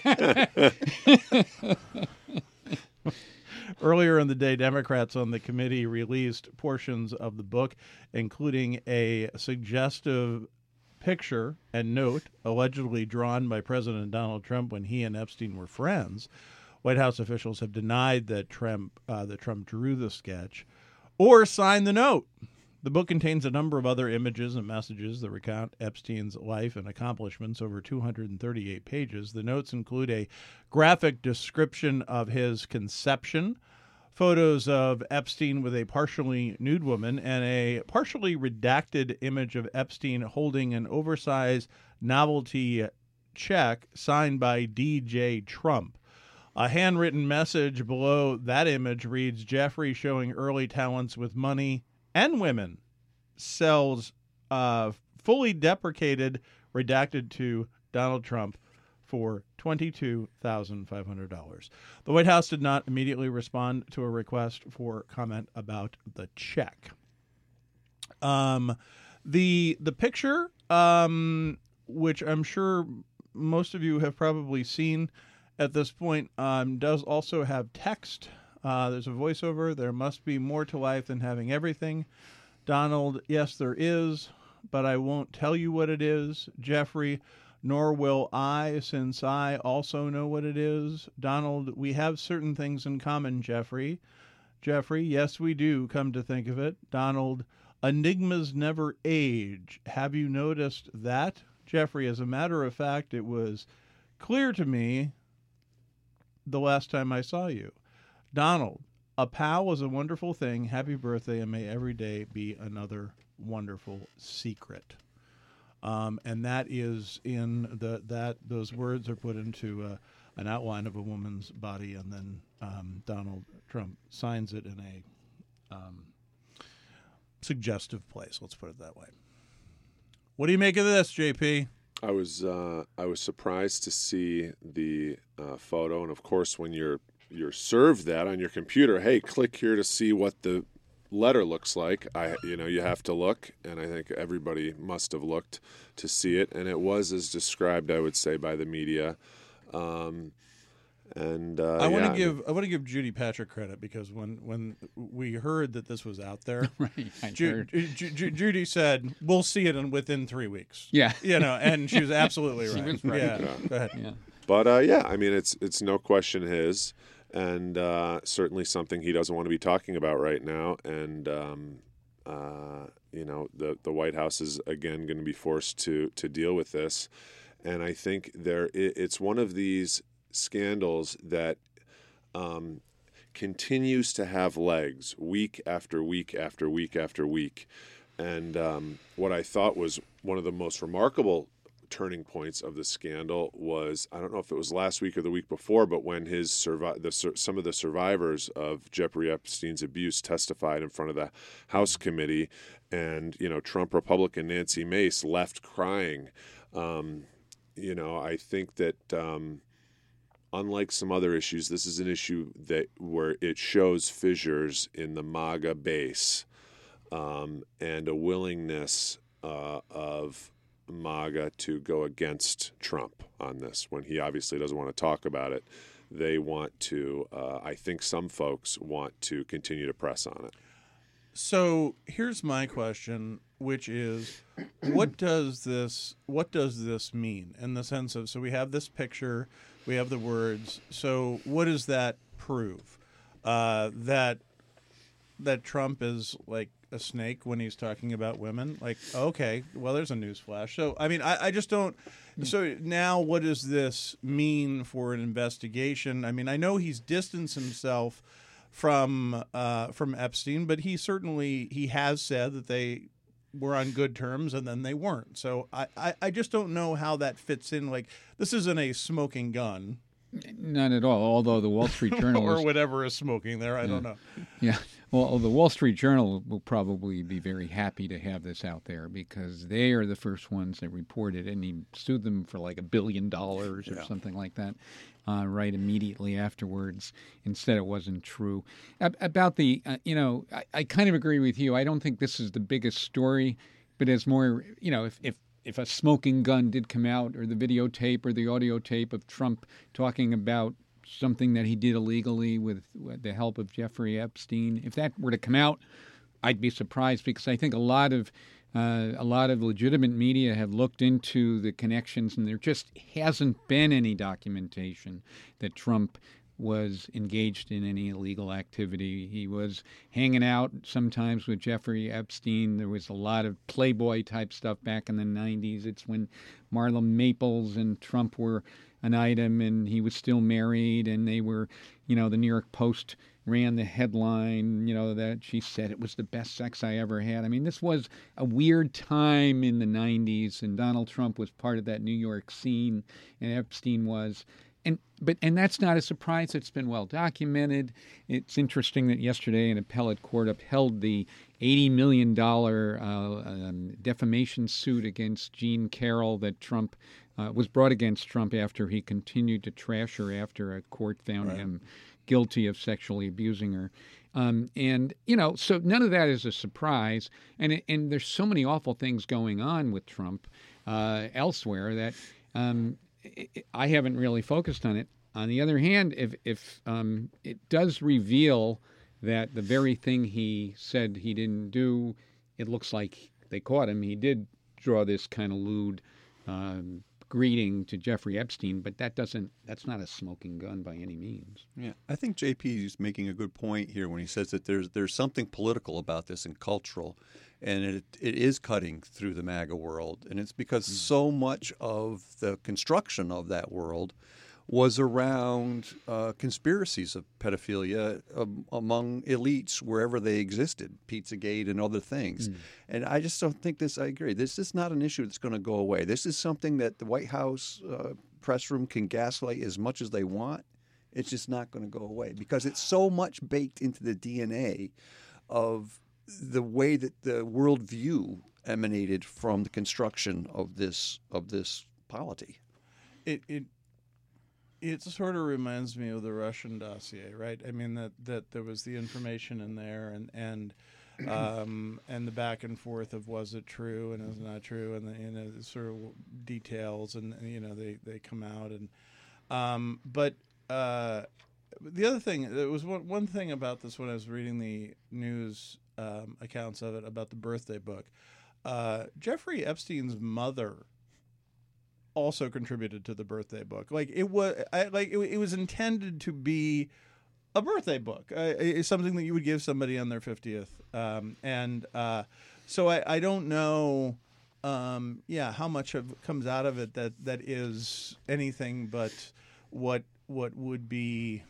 Earlier in the day, Democrats on the committee released portions of the book, including a suggestive picture and note allegedly drawn by President Donald Trump when he and Epstein were friends. White House officials have denied that Trump drew the sketch or signed the note. The book contains a number of other images and messages that recount Epstein's life and accomplishments over 238 pages. The notes include a graphic description of his conception, photos of Epstein with a partially nude woman, and a partially redacted image of Epstein holding an oversized novelty check signed by DJ Trump. A handwritten message below that image reads, "Jeffrey showing early talents with money and women, sells fully deprecated, redacted to Donald Trump for $22,500. The White House did not immediately respond to a request for comment about the check. The picture, which I'm sure most of you have probably seen at this point, does also have text. There's a voiceover. There must be more to life than having everything. Donald, yes, there is, but I won't tell you what it is. Jeffrey, nor will I, since I also know what it is. Donald, we have certain things in common, Jeffrey. Jeffrey, yes, we do, come to think of it. Donald, enigmas never age. Have you noticed that? Jeffrey, as a matter of fact, it was clear to me the last time I saw you. Donald, a pal is a wonderful thing. Happy birthday, and may every day be another wonderful secret. And that is in those words are put into an outline of a woman's body, and then Donald Trump signs it in a suggestive place. Let's put it that way. What do you make of this, JP? I was surprised to see the photo, and of course, when you're served that on your computer, hey, click here to see what the letter looks like. You have to look, and I think everybody must have looked to see it, and it was as described, I would say, by the media. I want to give Judy Patrick credit, because when we heard that this was out there, right, Judy said we'll see it within 3 weeks. Yeah, and she was absolutely right. She was right. Yeah, go ahead. Yeah. But it's no question his, and certainly something he doesn't want to be talking about right now. And the White House is again going to be forced to deal with this. And I think it's one of these scandals that continues to have legs week after week after week after week. And what I thought was one of the most remarkable turning points of the scandal was, I don't know if it was last week or the week before, but when some of the survivors of Jeffrey Epstein's abuse testified in front of the House committee, and Trump Republican Nancy Mace left crying. I think that unlike some other issues, this is an issue where it shows fissures in the MAGA base, and a willingness of MAGA to go against Trump on this when he obviously doesn't want to talk about it. They want to, I think some folks want to continue to press on it. So here's my question. which is what does this mean in the sense of, so we have this picture, we have the words, so what does that prove? That Trump is like a snake when he's talking about women? Like, okay, well, there's a newsflash. So, I mean, I just don't. So now what does this mean for an investigation? I mean, I know he's distanced himself from Epstein, but he has said that they were on good terms and then they weren't. So I just don't know how that fits in. Like, this isn't a smoking gun. Not at all. Although the Wall Street Journal or whatever is smoking there, I don't know. Yeah. Well, the Wall Street Journal will probably be very happy to have this out there because they are the first ones that reported it, and he sued them for like $1 billion or something like that right immediately afterwards and said it wasn't true. About the, I kind of agree with you. I don't think this is the biggest story, but as more, if a smoking gun did come out, or the videotape or the audio tape of Trump talking about something that he did illegally with the help of Jeffrey Epstein, if that were to come out, I'd be surprised because I think a lot of legitimate media have looked into the connections, and there just hasn't been any documentation that Trump was engaged in any illegal activity. He was hanging out sometimes with Jeffrey Epstein. There was a lot of Playboy type stuff back in the 90s. It's when Marla Maples and Trump were an item and he was still married, and they were, the New York Post ran the headline, that she said it was the best sex I ever had. I mean, this was a weird time in the 90s, and Donald Trump was part of that New York scene, and Epstein was. And that's not a surprise. It's been well documented. It's interesting that yesterday an appellate court upheld the $80 million defamation suit against Jean Carroll that Trump was brought against Trump after he continued to trash her after a court found him guilty of sexually abusing her. So none of that is a surprise. And there's so many awful things going on with Trump elsewhere that I haven't really focused on it. On the other hand, if it does reveal that the very thing he said he didn't do, it looks like they caught him. He did draw this kind of lewd greeting to Jeffrey Epstein, but that's not a smoking gun by any means. Yeah, I think JP is making a good point here when he says that there's something political about this and cultural, and it is cutting through the MAGA world, and it's because so much of the construction of that world was around conspiracies of pedophilia among elites wherever they existed, Pizzagate and other things. And I just don't think I agree. This is not an issue that's going to go away. This is something that the White House press room can gaslight as much as they want. It's just not going to go away because it's so much baked into the DNA of the way that the worldview emanated from the construction of this polity. It sort of reminds me of the Russian dossier, right? I mean that there was the information in there, and the back and forth of was it true and is it not true, and the sort of details, and they come out, and but the other thing, there was one thing about this when I was reading the news accounts of it about the birthday book. Jeffrey Epstein's mother also contributed to the birthday book. Like it was intended to be a birthday book. It's something that you would give somebody on their 50th. So I don't know how much comes out of it that is anything but what would be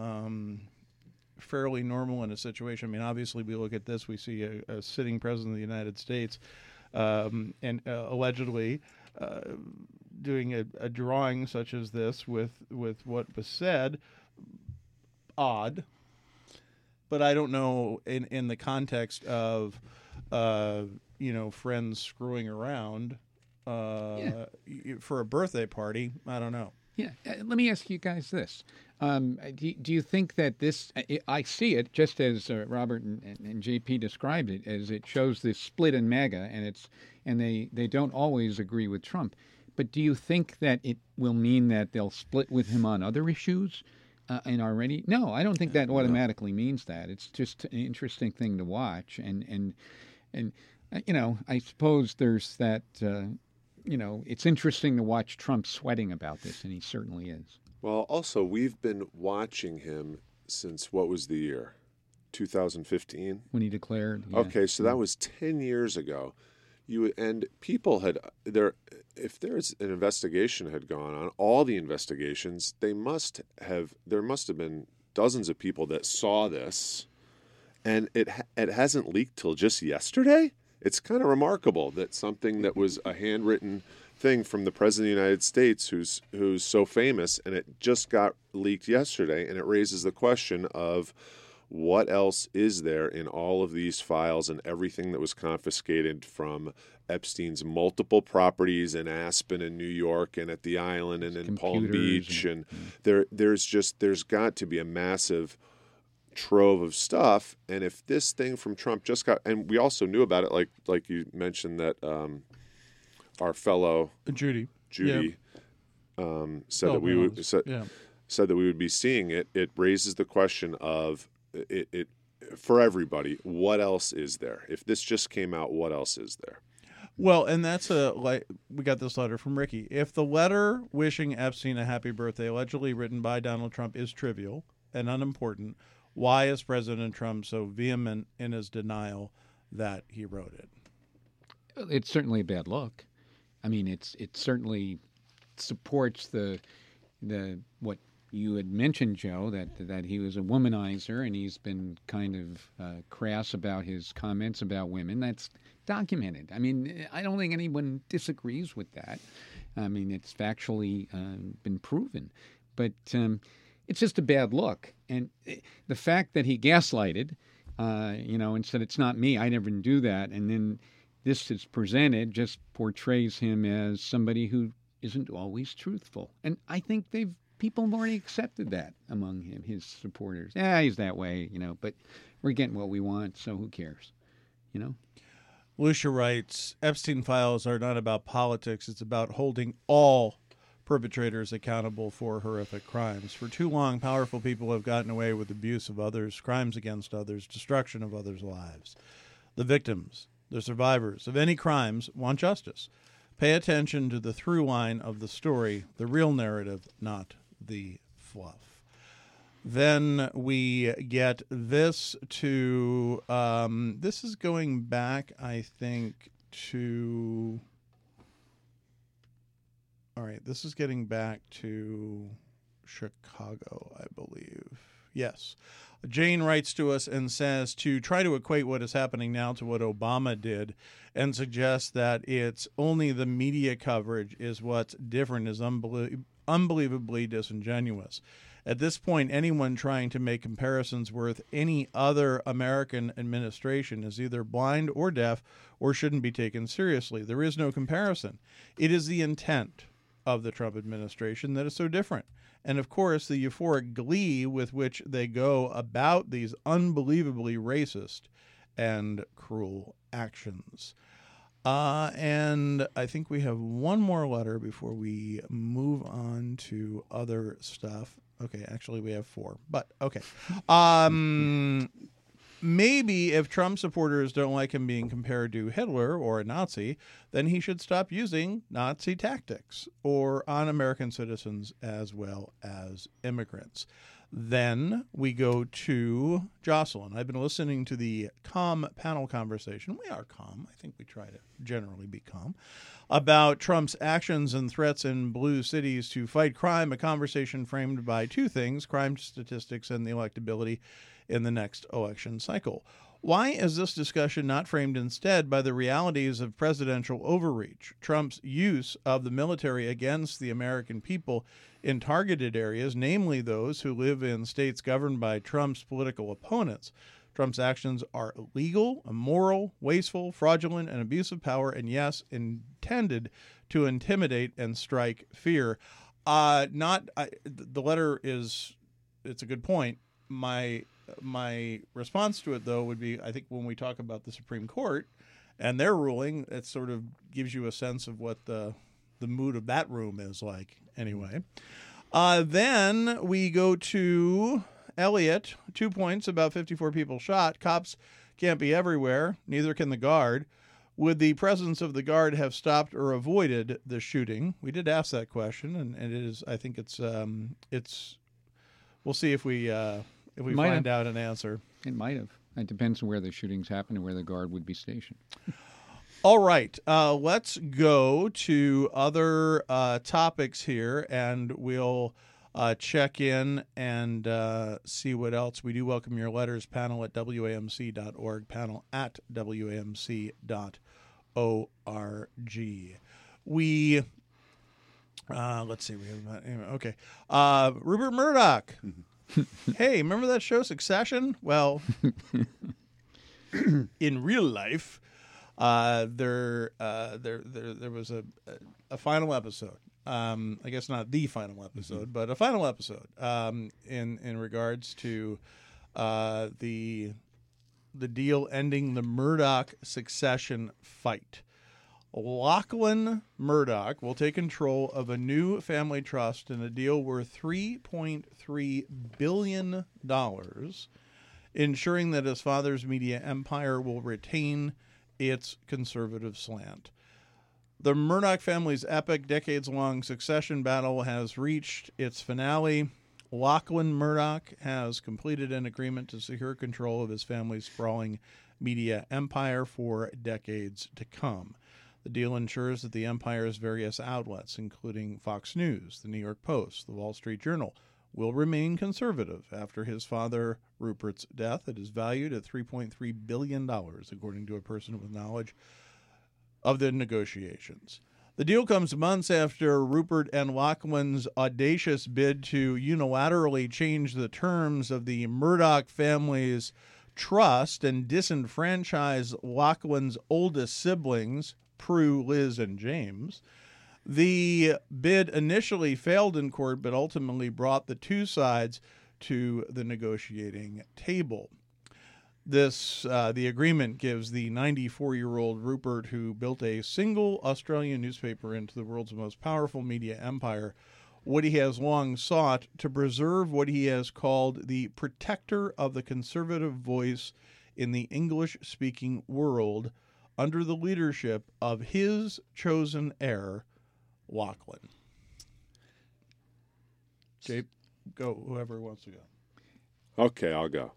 fairly normal in a situation. I mean, obviously we look at this, we see a sitting president of the United States and allegedly doing a drawing such as this with what was said. Odd, but I don't know in the context of friends screwing around for a birthday party. I don't know. Yeah, let me ask you guys this: do you think that this? I see it just as Robert and JP described it, as it shows this split in MAGA, and they don't always agree with Trump. But do you think that it will mean that they'll split with him on other issues? And already, no, I don't think that automatically means that. It's just an interesting thing to watch, and I suppose there's that. It's interesting to watch Trump sweating about this, and he certainly is. Well, also, we've been watching him since what was the year? 2015? When he declared. Yeah. Okay, so that was 10 years ago. People had if there's an investigation had gone on, all the investigations, there must have been dozens of people that saw this, and it hasn't leaked till just yesterday. It's kind of remarkable that something that was a handwritten thing from the President of the United States, who's so famous, and it just got leaked yesterday, and it raises the question of what else is there in all of these files and everything that was confiscated from Epstein's multiple properties in Aspen and New York and at the island and in Palm Beach, and there's got to be a massive trove of stuff. And if this thing from Trump just got, and we also knew about it, like you mentioned that our fellow Judy said that we would said that we would be seeing it. It raises the question of it for everybody. What else is there? If this just came out, what else is there? Well, and that's we got this letter from Ricky. If the letter wishing Epstein a happy birthday, allegedly written by Donald Trump, is trivial and unimportant, why is President Trump so vehement in his denial that he wrote it? It's certainly a bad look. I mean, it certainly supports the what you had mentioned, Joe, that he was a womanizer, and he's been kind of crass about his comments about women. That's documented. I mean, I don't think anyone disagrees with that. I mean, it's factually been proven. But it's just a bad look. And the fact that he gaslighted, and said, it's not me, I never do that, and then this is presented just portrays him as somebody who isn't always truthful. And I think people have already accepted that among his supporters. Yeah, he's that way, but we're getting what we want, so who cares, Lucia writes, Epstein files are not about politics. It's about holding all perpetrators accountable for horrific crimes. For too long, powerful people have gotten away with abuse of others, crimes against others, destruction of others' lives. The victims, the survivors of any crimes want justice. Pay attention to the through line of the story, the real narrative, not the fluff. Then we get this to, this is going back, I think, to, all right, this is getting back to Chicago, I believe. Yes. Jane writes to us and says to try to equate what is happening now to what Obama did and suggest that it's only the media coverage is what's different is unbelievably disingenuous. At this point, anyone trying to make comparisons with any other American administration is either blind or deaf or shouldn't be taken seriously. There is no comparison. It is the intent of the Trump administration that is so different. And, of course, the euphoric glee with which they go about these unbelievably racist and cruel actions. And I think we have one more letter before we move on to other stuff. Okay, actually we have four, but okay. Maybe if Trump supporters don't like him being compared to Hitler or a Nazi, then he should stop using Nazi tactics or on American citizens as well as immigrants. Then we go to Jocelyn. I've been listening to the calm panel conversation. We are calm. I think we try to generally be calm. About Trump's actions and threats in blue cities to fight crime, a conversation framed by two things, crime statistics and the electability in the next election cycle. Why is this discussion not framed instead by the realities of presidential overreach, Trump's use of the military against the American people in targeted areas, namely those who live in states governed by Trump's political opponents? Trump's actions are illegal, immoral, wasteful, fraudulent, and abuse of power, and yes, intended to intimidate and strike fear. The letter is, it's a good point. My response to it, though, would be, I think when we talk about the Supreme Court and their ruling, it sort of gives you a sense of what the mood of that room is like anyway. Then we go to Elliot, 2 points, about 54 people shot. Cops can't be everywhere. Neither can the Guard. Would the presence of the guard have stopped or avoided the shooting? We did ask that question, and it is. I think it's. We'll see if we Might find have. out an answer. It might have. It depends on where the shootings happened and where the guard would be stationed. All right, let's go to other topics here, and we'll check in and see what else. We do welcome your letters, panel at WAMC.org, panel at WAMC.org. We, let's see, we have, okay. Rupert Murdoch. Hey, remember that show Succession? Well, in real life, there was a final episode. I guess not the final episode, but a final episode in regards to the deal ending the Murdoch succession fight. Lachlan Murdoch will take control of a new family trust in a deal worth $3.3 billion, ensuring that his father's media empire will retain its conservative slant. The Murdoch family's epic, decades-long succession battle has reached its finale. Lachlan Murdoch has completed an agreement to secure control of his family's sprawling media empire for decades to come. The deal ensures that the empire's various outlets, including Fox News, the New York Post, the Wall Street Journal, will remain conservative. After his father Rupert's death, it is valued at $3.3 billion, according to a person with knowledge of the negotiations. The deal comes months after Rupert and Lachlan's audacious bid to unilaterally change the terms of the Murdoch family's trust and disenfranchise Lachlan's oldest siblings, Prue, Liz, and James. The bid initially failed in court, but ultimately brought the two sides to the negotiating table. The agreement gives the 94-year-old Rupert, who built a single Australian newspaper into the world's most powerful media empire, what he has long sought: to preserve what he has called the protector of the conservative voice in the English-speaking world, under the leadership of his chosen heir, Lachlan. Jape, go, whoever wants to go. Okay, I'll go.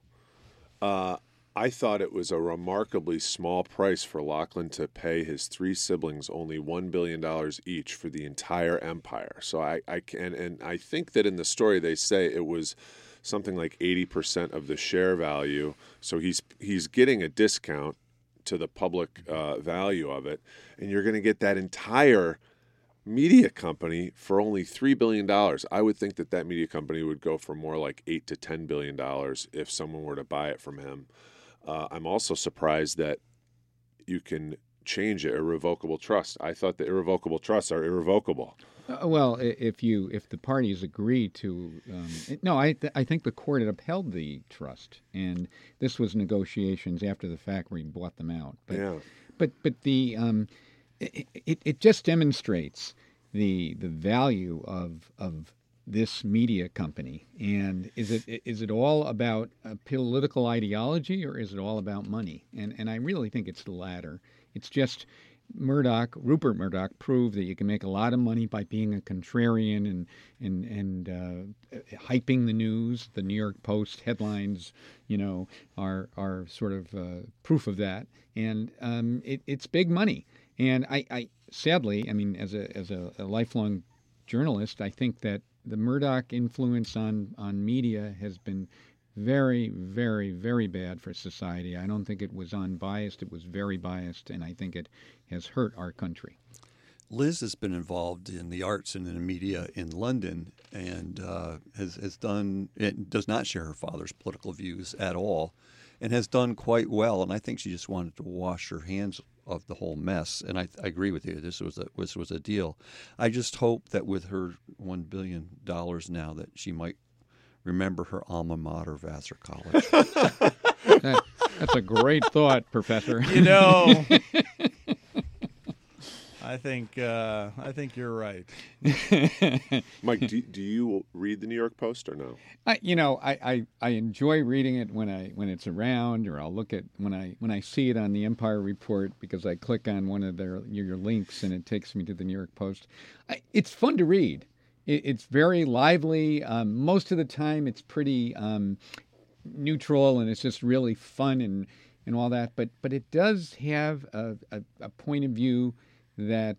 I thought it was a remarkably small price for Lachlan to pay his three siblings only $1 billion each for the entire empire. So I think that in the story they say it was something like 80% of the share value. So he's getting a discount to the public value of it, and you're going to get that entire media company for only $3 billion. I would think that media company would go for more like $8 to $10 billion if someone were to buy it from him. I'm also surprised that you can change an irrevocable trust. I thought the irrevocable trusts are irrevocable. Well, if the parties agree to, I think the court had upheld the trust, and this was negotiations after the fact where he bought them out. But, Yeah. But the it just demonstrates the value of this media company. And is it all about a political ideology, or is it all about money? And I really think it's the latter. It's just Rupert Murdoch proved that you can make a lot of money by being a contrarian and hyping the news. The New York Post headlines, are sort of proof of that. And it's big money. And I sadly, as a lifelong journalist, I think that the Murdoch influence on media has been very, very, very bad for society. I don't think it was unbiased. It was very biased, and I think it has hurt our country. Liz has been involved in the arts and in the media in London, and has done. It does not share her father's political views at all, and has done quite well. And I think she just wanted to wash her hands of the whole mess. And I agree with you. This was a deal. I just hope that with her $1 billion now, that she might remember her alma mater, Vassar College. That's a great thought, Professor. I think you're right. Mike, do you read the New York Post or no? I enjoy reading it when it's around, or I'll look at when I see it on the Empire Report because I click on one of your links and it takes me to the New York Post. It's fun to read. It's very lively. Most of the time, it's pretty neutral, and it's just really fun and all that. But it does have a point of view that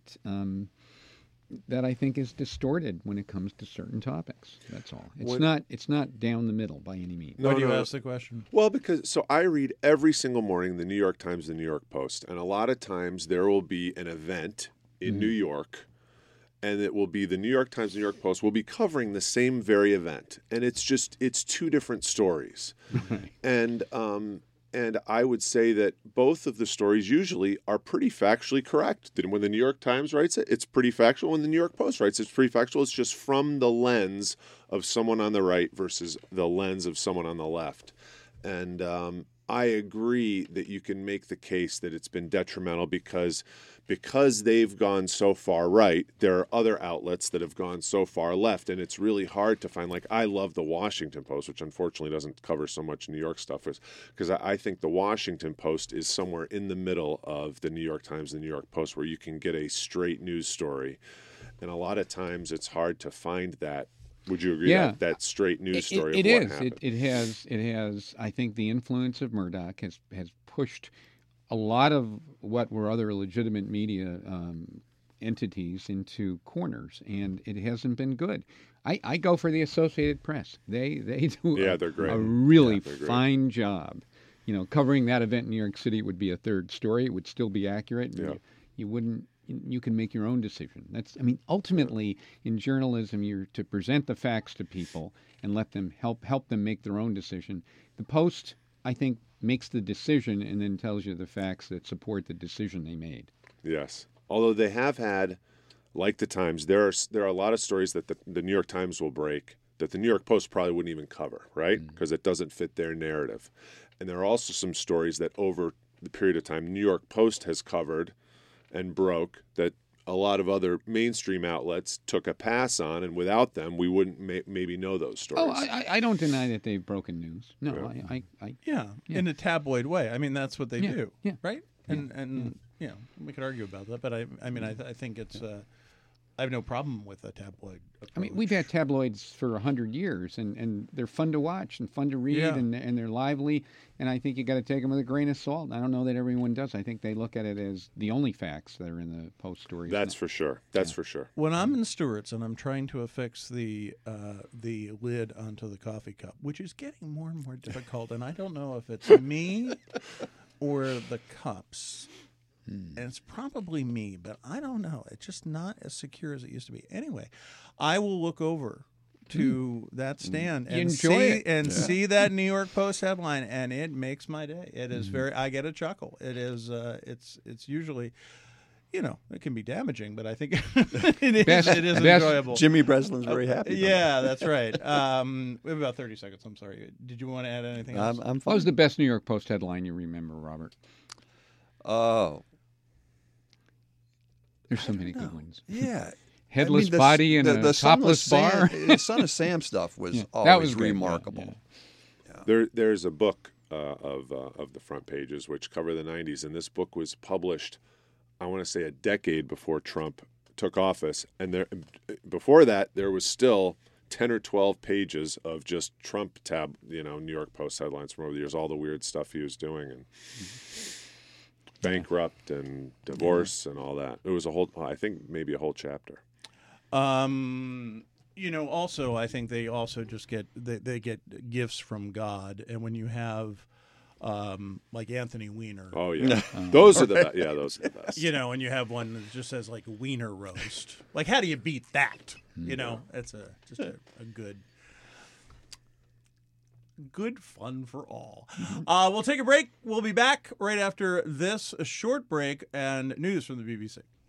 I think is distorted when it comes to certain topics. That's all. It's not down the middle by any means. Why do you ask the question? Well, because I read every single morning the New York Times, the New York Post, and a lot of times there will be an event in New York, and it will be the New York Times, New York Post will be covering the same very event, and it's two different stories, and I would say that both of the stories usually are pretty factually correct. When the New York Times writes it, it's pretty factual. When the New York Post writes it, it's pretty factual. It's just from the lens of someone on the right versus the lens of someone on the left. And I agree that you can make the case that it's been detrimental because they've gone so far right, there are other outlets that have gone so far left, and it's really hard to find. Like, I love the Washington Post, which unfortunately doesn't cover so much New York stuff, because I think the Washington Post is somewhere in the middle of the New York Times and the New York Post, where you can get a straight news story, and a lot of times it's hard to find that. Would you agree that straight news story? It of what is. happened? It has. I think the influence of Murdoch has pushed a lot of what were other legitimate media entities into corners, and it hasn't been good. I go for the Associated Press. They do they're great. a really they're great. fine job. Covering that event in New York City would be a third story. It would still be accurate. And you wouldn't. You can make your own decision. Ultimately, in journalism, you're to present the facts to people and let them help them make their own decision. The Post, I think, makes the decision and then tells you the facts that support the decision they made. Yes. Although they have had, like the Times, there are a lot of stories that the New York Times will break that the New York Post probably wouldn't even cover, right? Because it doesn't fit their narrative. And there are also some stories that over the period of time New York Post has covered and broke that a lot of other mainstream outlets took a pass on, and without them, we wouldn't maybe know those stories. Oh, I don't deny that they've broken news. No, Yeah, in a tabloid way. I mean, that's what they do, yeah. right? And we could argue about that, but I think it's. I have no problem with a tabloid approach. We've had tabloids for 100 years, and they're fun to watch and fun to read, and they're lively. And I think you got to take them with a grain of salt. I don't know that everyone does. I think they look at it as the only facts that are in the Post stories. That's for sure. That's for sure. When I'm in Stewart's and I'm trying to affix the lid onto the coffee cup, which is getting more and more difficult, and I don't know if it's me or the cups. And it's probably me, but I don't know. It's just not as secure as it used to be. Anyway, I will look over to that stand and see that New York Post headline, and it makes my day. It is I get a chuckle. It is. It's usually, it can be damaging, but I think it is enjoyable. Jimmy Breslin's very happy. Yeah, that's right. We have about 30 seconds. I'm sorry. Did you want to add anything else? I'm What fine. was the best New York Post headline you remember, Robert? Oh, There's so many good ones. yeah. Headless body and a topless bar. The Son of Sam stuff was always that was great, remarkable. There's a book of the front pages which cover the 90s, and this book was published, I want to say, a decade before Trump took office, and before that there was still 10 or 12 pages of just Trump New York Post headlines from over the years, all the weird stuff he was doing, and bankrupt and divorce and all that. It was I think maybe a whole chapter. Also, I think they also just get they get gifts from God, and when you have like Anthony Weiner. Oh yeah, those are the best. Yeah, those are the best. And you have one that just says like Weiner roast. Like, how do you beat that? It's just a good fun for all. We'll take a break. We'll be back right after this short break and news from the BBC.